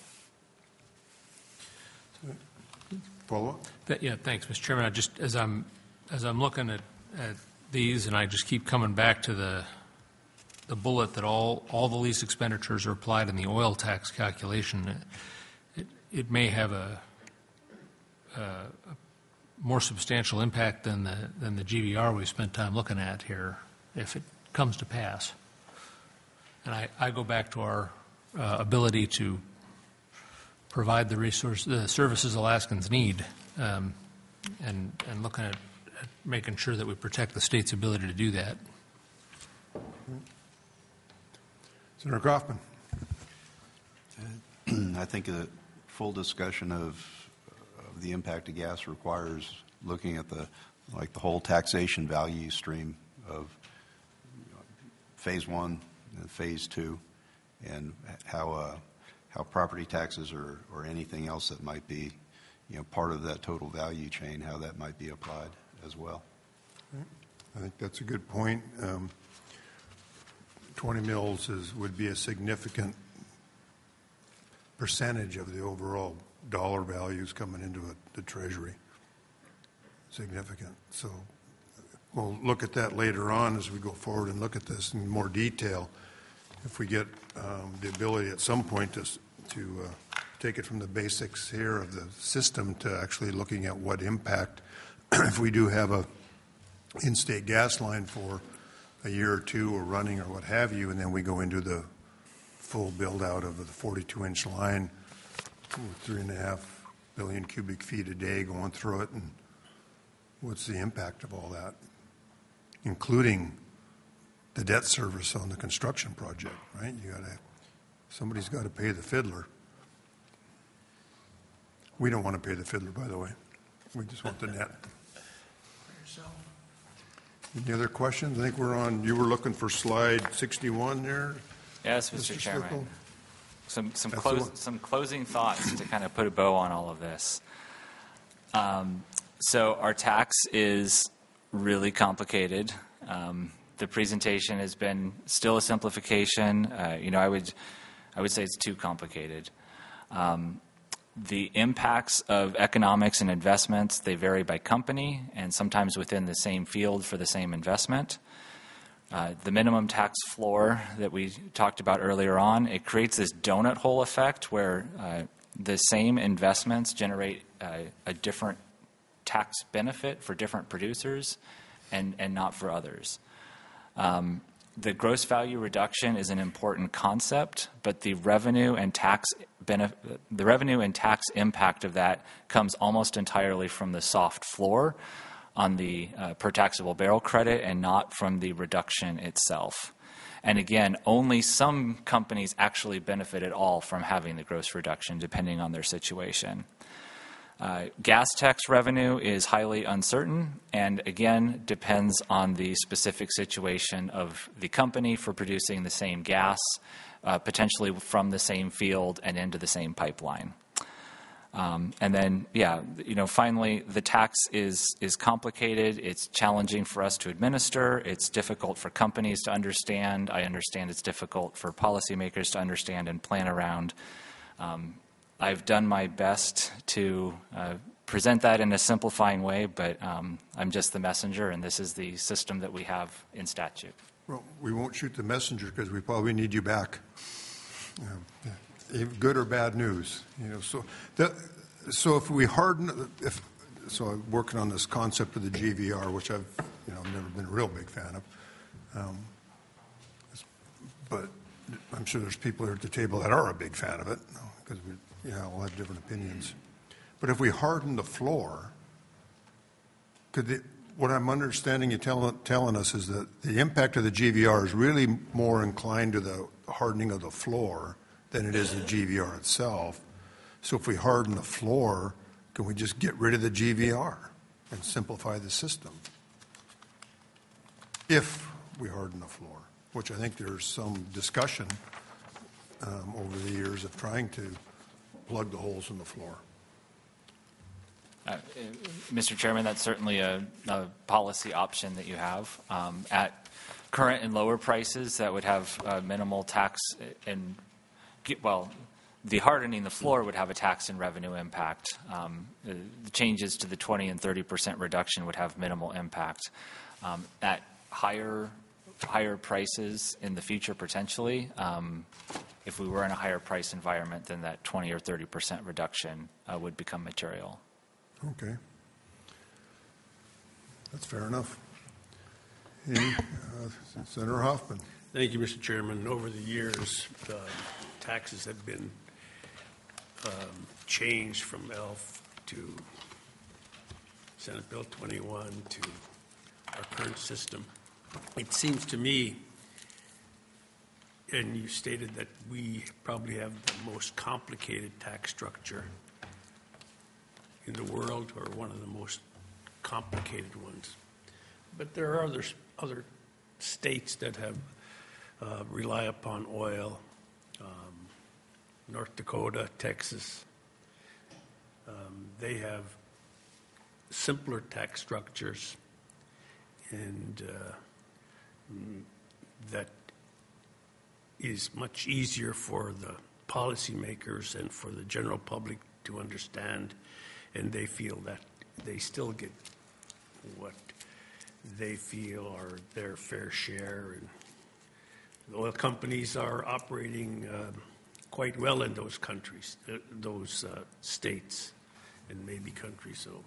Follow up? That, yeah, thanks, Mister Chairman. I just, as I'm, as I'm looking at, at these, and I just keep coming back to the, the bullet that all, all the lease expenditures are applied in the oil tax calculation. It, it may have a, a, a more substantial impact than the than the G V R we spent time looking at here, if it comes to pass. And I, I go back to our uh, ability to provide the resource, the services Alaskans need, um, and and looking at, at making sure that we protect the state's ability to do that. Senator Kaufman. I think a full discussion of, of the impact of gas requires looking at the like the whole taxation value stream of you know, phase one and phase two, and how uh, how property taxes or or anything else that might be you know part of that total value chain, how that might be applied as well. I think that's a good point. Um, twenty mils is would be a significant percentage of the overall dollar values coming into a, the Treasury. Significant. So we'll look at that later on as we go forward and look at this in more detail. If we get um, the ability at some point to, to uh, take it from the basics here of the system to actually looking at what impact, if we do have a in-state gas line for a year or two or running or what have you, and then we go into the full build-out of the forty-two inch line with three and a half billion cubic feet a day going through it, and what's the impact of all that, including the debt service on the construction project, right? You got to, somebody's got to pay the fiddler. We don't want to pay the fiddler, by the way. We just want the net. Any other questions? I think we're on, you were looking for slide sixty-one there. Yes, Mister Mister Chairman. Stickle? Some some, That's close, the one. some closing thoughts to kind of put a bow on all of this. Um, so our tax is really complicated. Um, the presentation has been still a simplification. Uh, you know, I would I would say it's too complicated. Um, the impacts of economics and investments, they vary by company and sometimes within the same field for the same investment. Uh, the minimum tax floor that we talked about earlier on, it creates this donut hole effect where uh, the same investments generate uh, a different tax benefit for different producers and, and not for others. Um, the gross value reduction is an important concept, but the revenue and tax benefit, the revenue and tax impact of that comes almost entirely from the soft floor on the uh, per taxable barrel credit and not from the reduction itself. And again, only some companies actually benefit at all from having the gross reduction, depending on their situation. Uh, gas tax revenue is highly uncertain and, again, depends on the specific situation of the company for producing the same gas, uh, potentially from the same field and into the same pipeline. Um, and then, yeah, you know, finally, the tax is is complicated. It's challenging for us to administer. It's difficult for companies to understand. I understand it's difficult for policymakers to understand and plan around. Um, I've done my best to uh, present that in a simplifying way, but um, I'm just the messenger, and this is the system that we have in statute. Well, we won't shoot the messenger because we probably need you back. Um, if good or bad news, you know. So, that, so if we harden, if so, I'm working on this concept of the G V R, which I've, you know, never been a real big fan of. Um, but I'm sure there's people here at the table that are a big fan of it because we, yeah, we'll have different opinions. But if we harden the floor, could the, what I'm understanding you tell, telling us is that the impact of the G V R is really more inclined to the hardening of the floor than it is the G V R itself. So if we harden the floor, can we just get rid of the G V R and simplify the system? If we harden the floor, which I think there's some discussion um, over the years of trying to plug the holes in the floor. Uh, Mister Chairman, that's certainly a, a policy option that you have. Um, at current and lower prices, that would have uh, minimal tax and, well, the hardening the floor would have a tax and revenue impact. Um, the, the changes to the twenty and thirty percent reduction would have minimal impact. Um, at higher higher prices in the future, potentially, um, if we were in a higher price environment, then that twenty or thirty percent reduction uh, would become material. Okay. That's fair enough. Any, uh, Senator Hoffman. Thank you, Mister Chairman. Over the years, uh, taxes have been um, changed from E L F to Senate Bill twenty-one to our current system. It seems to me, and you stated that we probably have the most complicated tax structure in the world, or one of the most complicated ones. But there are other other states that have uh, rely upon oil. Um, North Dakota, Texas, um, they have simpler tax structures, and uh, that is much easier for the policymakers and for the general public to understand, and they feel that they still get what they feel are their fair share. And the oil companies are operating uh, quite well in those countries, uh, those uh, states, and maybe countries. So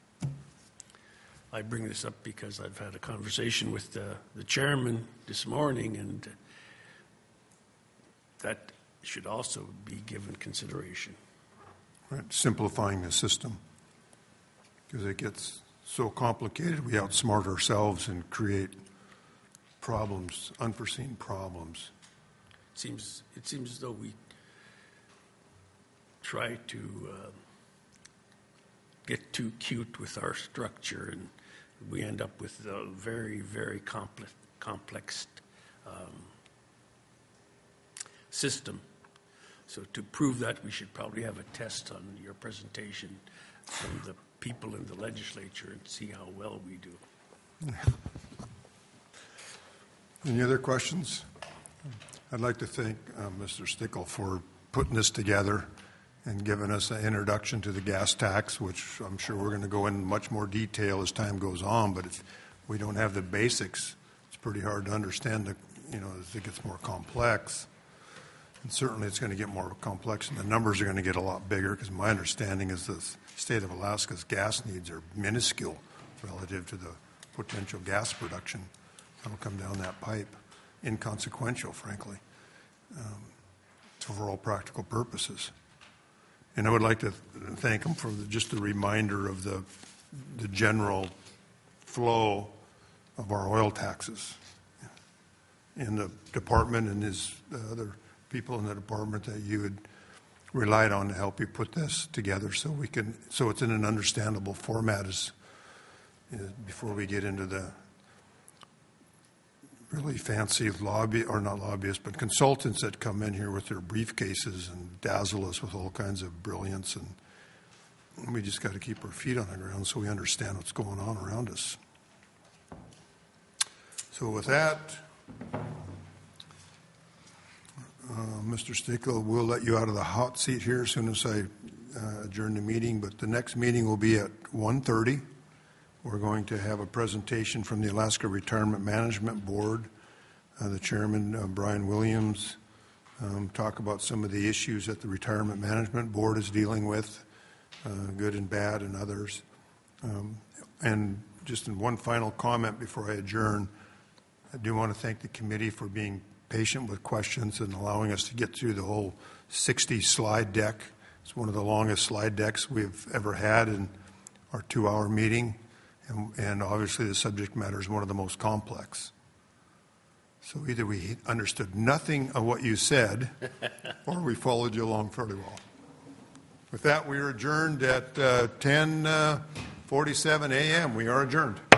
I bring this up because I've had a conversation with the, the chairman this morning, and that should also be given consideration. Right, simplifying the system, because it gets so complicated, we outsmart ourselves and create problems, unforeseen problems. It seems, it seems as though we try to uh, get too cute with our structure, and we end up with a very, very complex, complex um, system. So to prove that, we should probably have a test on your presentation from the people in the legislature and see how well we do. Any other questions? I'd like to thank uh, Mister Stickle for putting this together and giving us an introduction to the gas tax, which I'm sure we're going to go in much more detail as time goes on. But if we don't have the basics, it's pretty hard to understand, the, you know, as it gets more complex. And certainly it's going to get more complex, and the numbers are going to get a lot bigger, because my understanding is the state of Alaska's gas needs are minuscule relative to the potential gas production that'll come down that pipe. Inconsequential, frankly, um, for all practical purposes. And I would like to thank them for the, just the reminder of the, the general flow of our oil taxes in the department, and his the other people in the department that you had relied on to help you put this together, so we can, so it's in an understandable format as, you know, before we get into the really fancy lobby, or not lobbyists, but consultants that come in here with their briefcases and dazzle us with all kinds of brilliance. And we just got to keep our feet on the ground so we understand what's going on around us. So with that, uh, Mister Stickle, we'll let you out of the hot seat here as soon as I uh, adjourn the meeting, but the next meeting will be at one thirty. We're going to have a presentation from the Alaska Retirement Management Board uh, the chairman, uh, Brian Williams, um, talk about some of the issues that the Retirement Management Board is dealing with, uh, good and bad and others. Um, and just in one final comment before I adjourn, I do want to thank the committee for being patient with questions and allowing us to get through the whole sixty slide deck. It's one of the longest slide decks we've ever had in our two-hour meeting, and, and obviously the subject matter is one of the most complex. So either we understood nothing of what you said, or we followed you along fairly well. With that, we are adjourned at uh, ten forty-seven a m We are adjourned.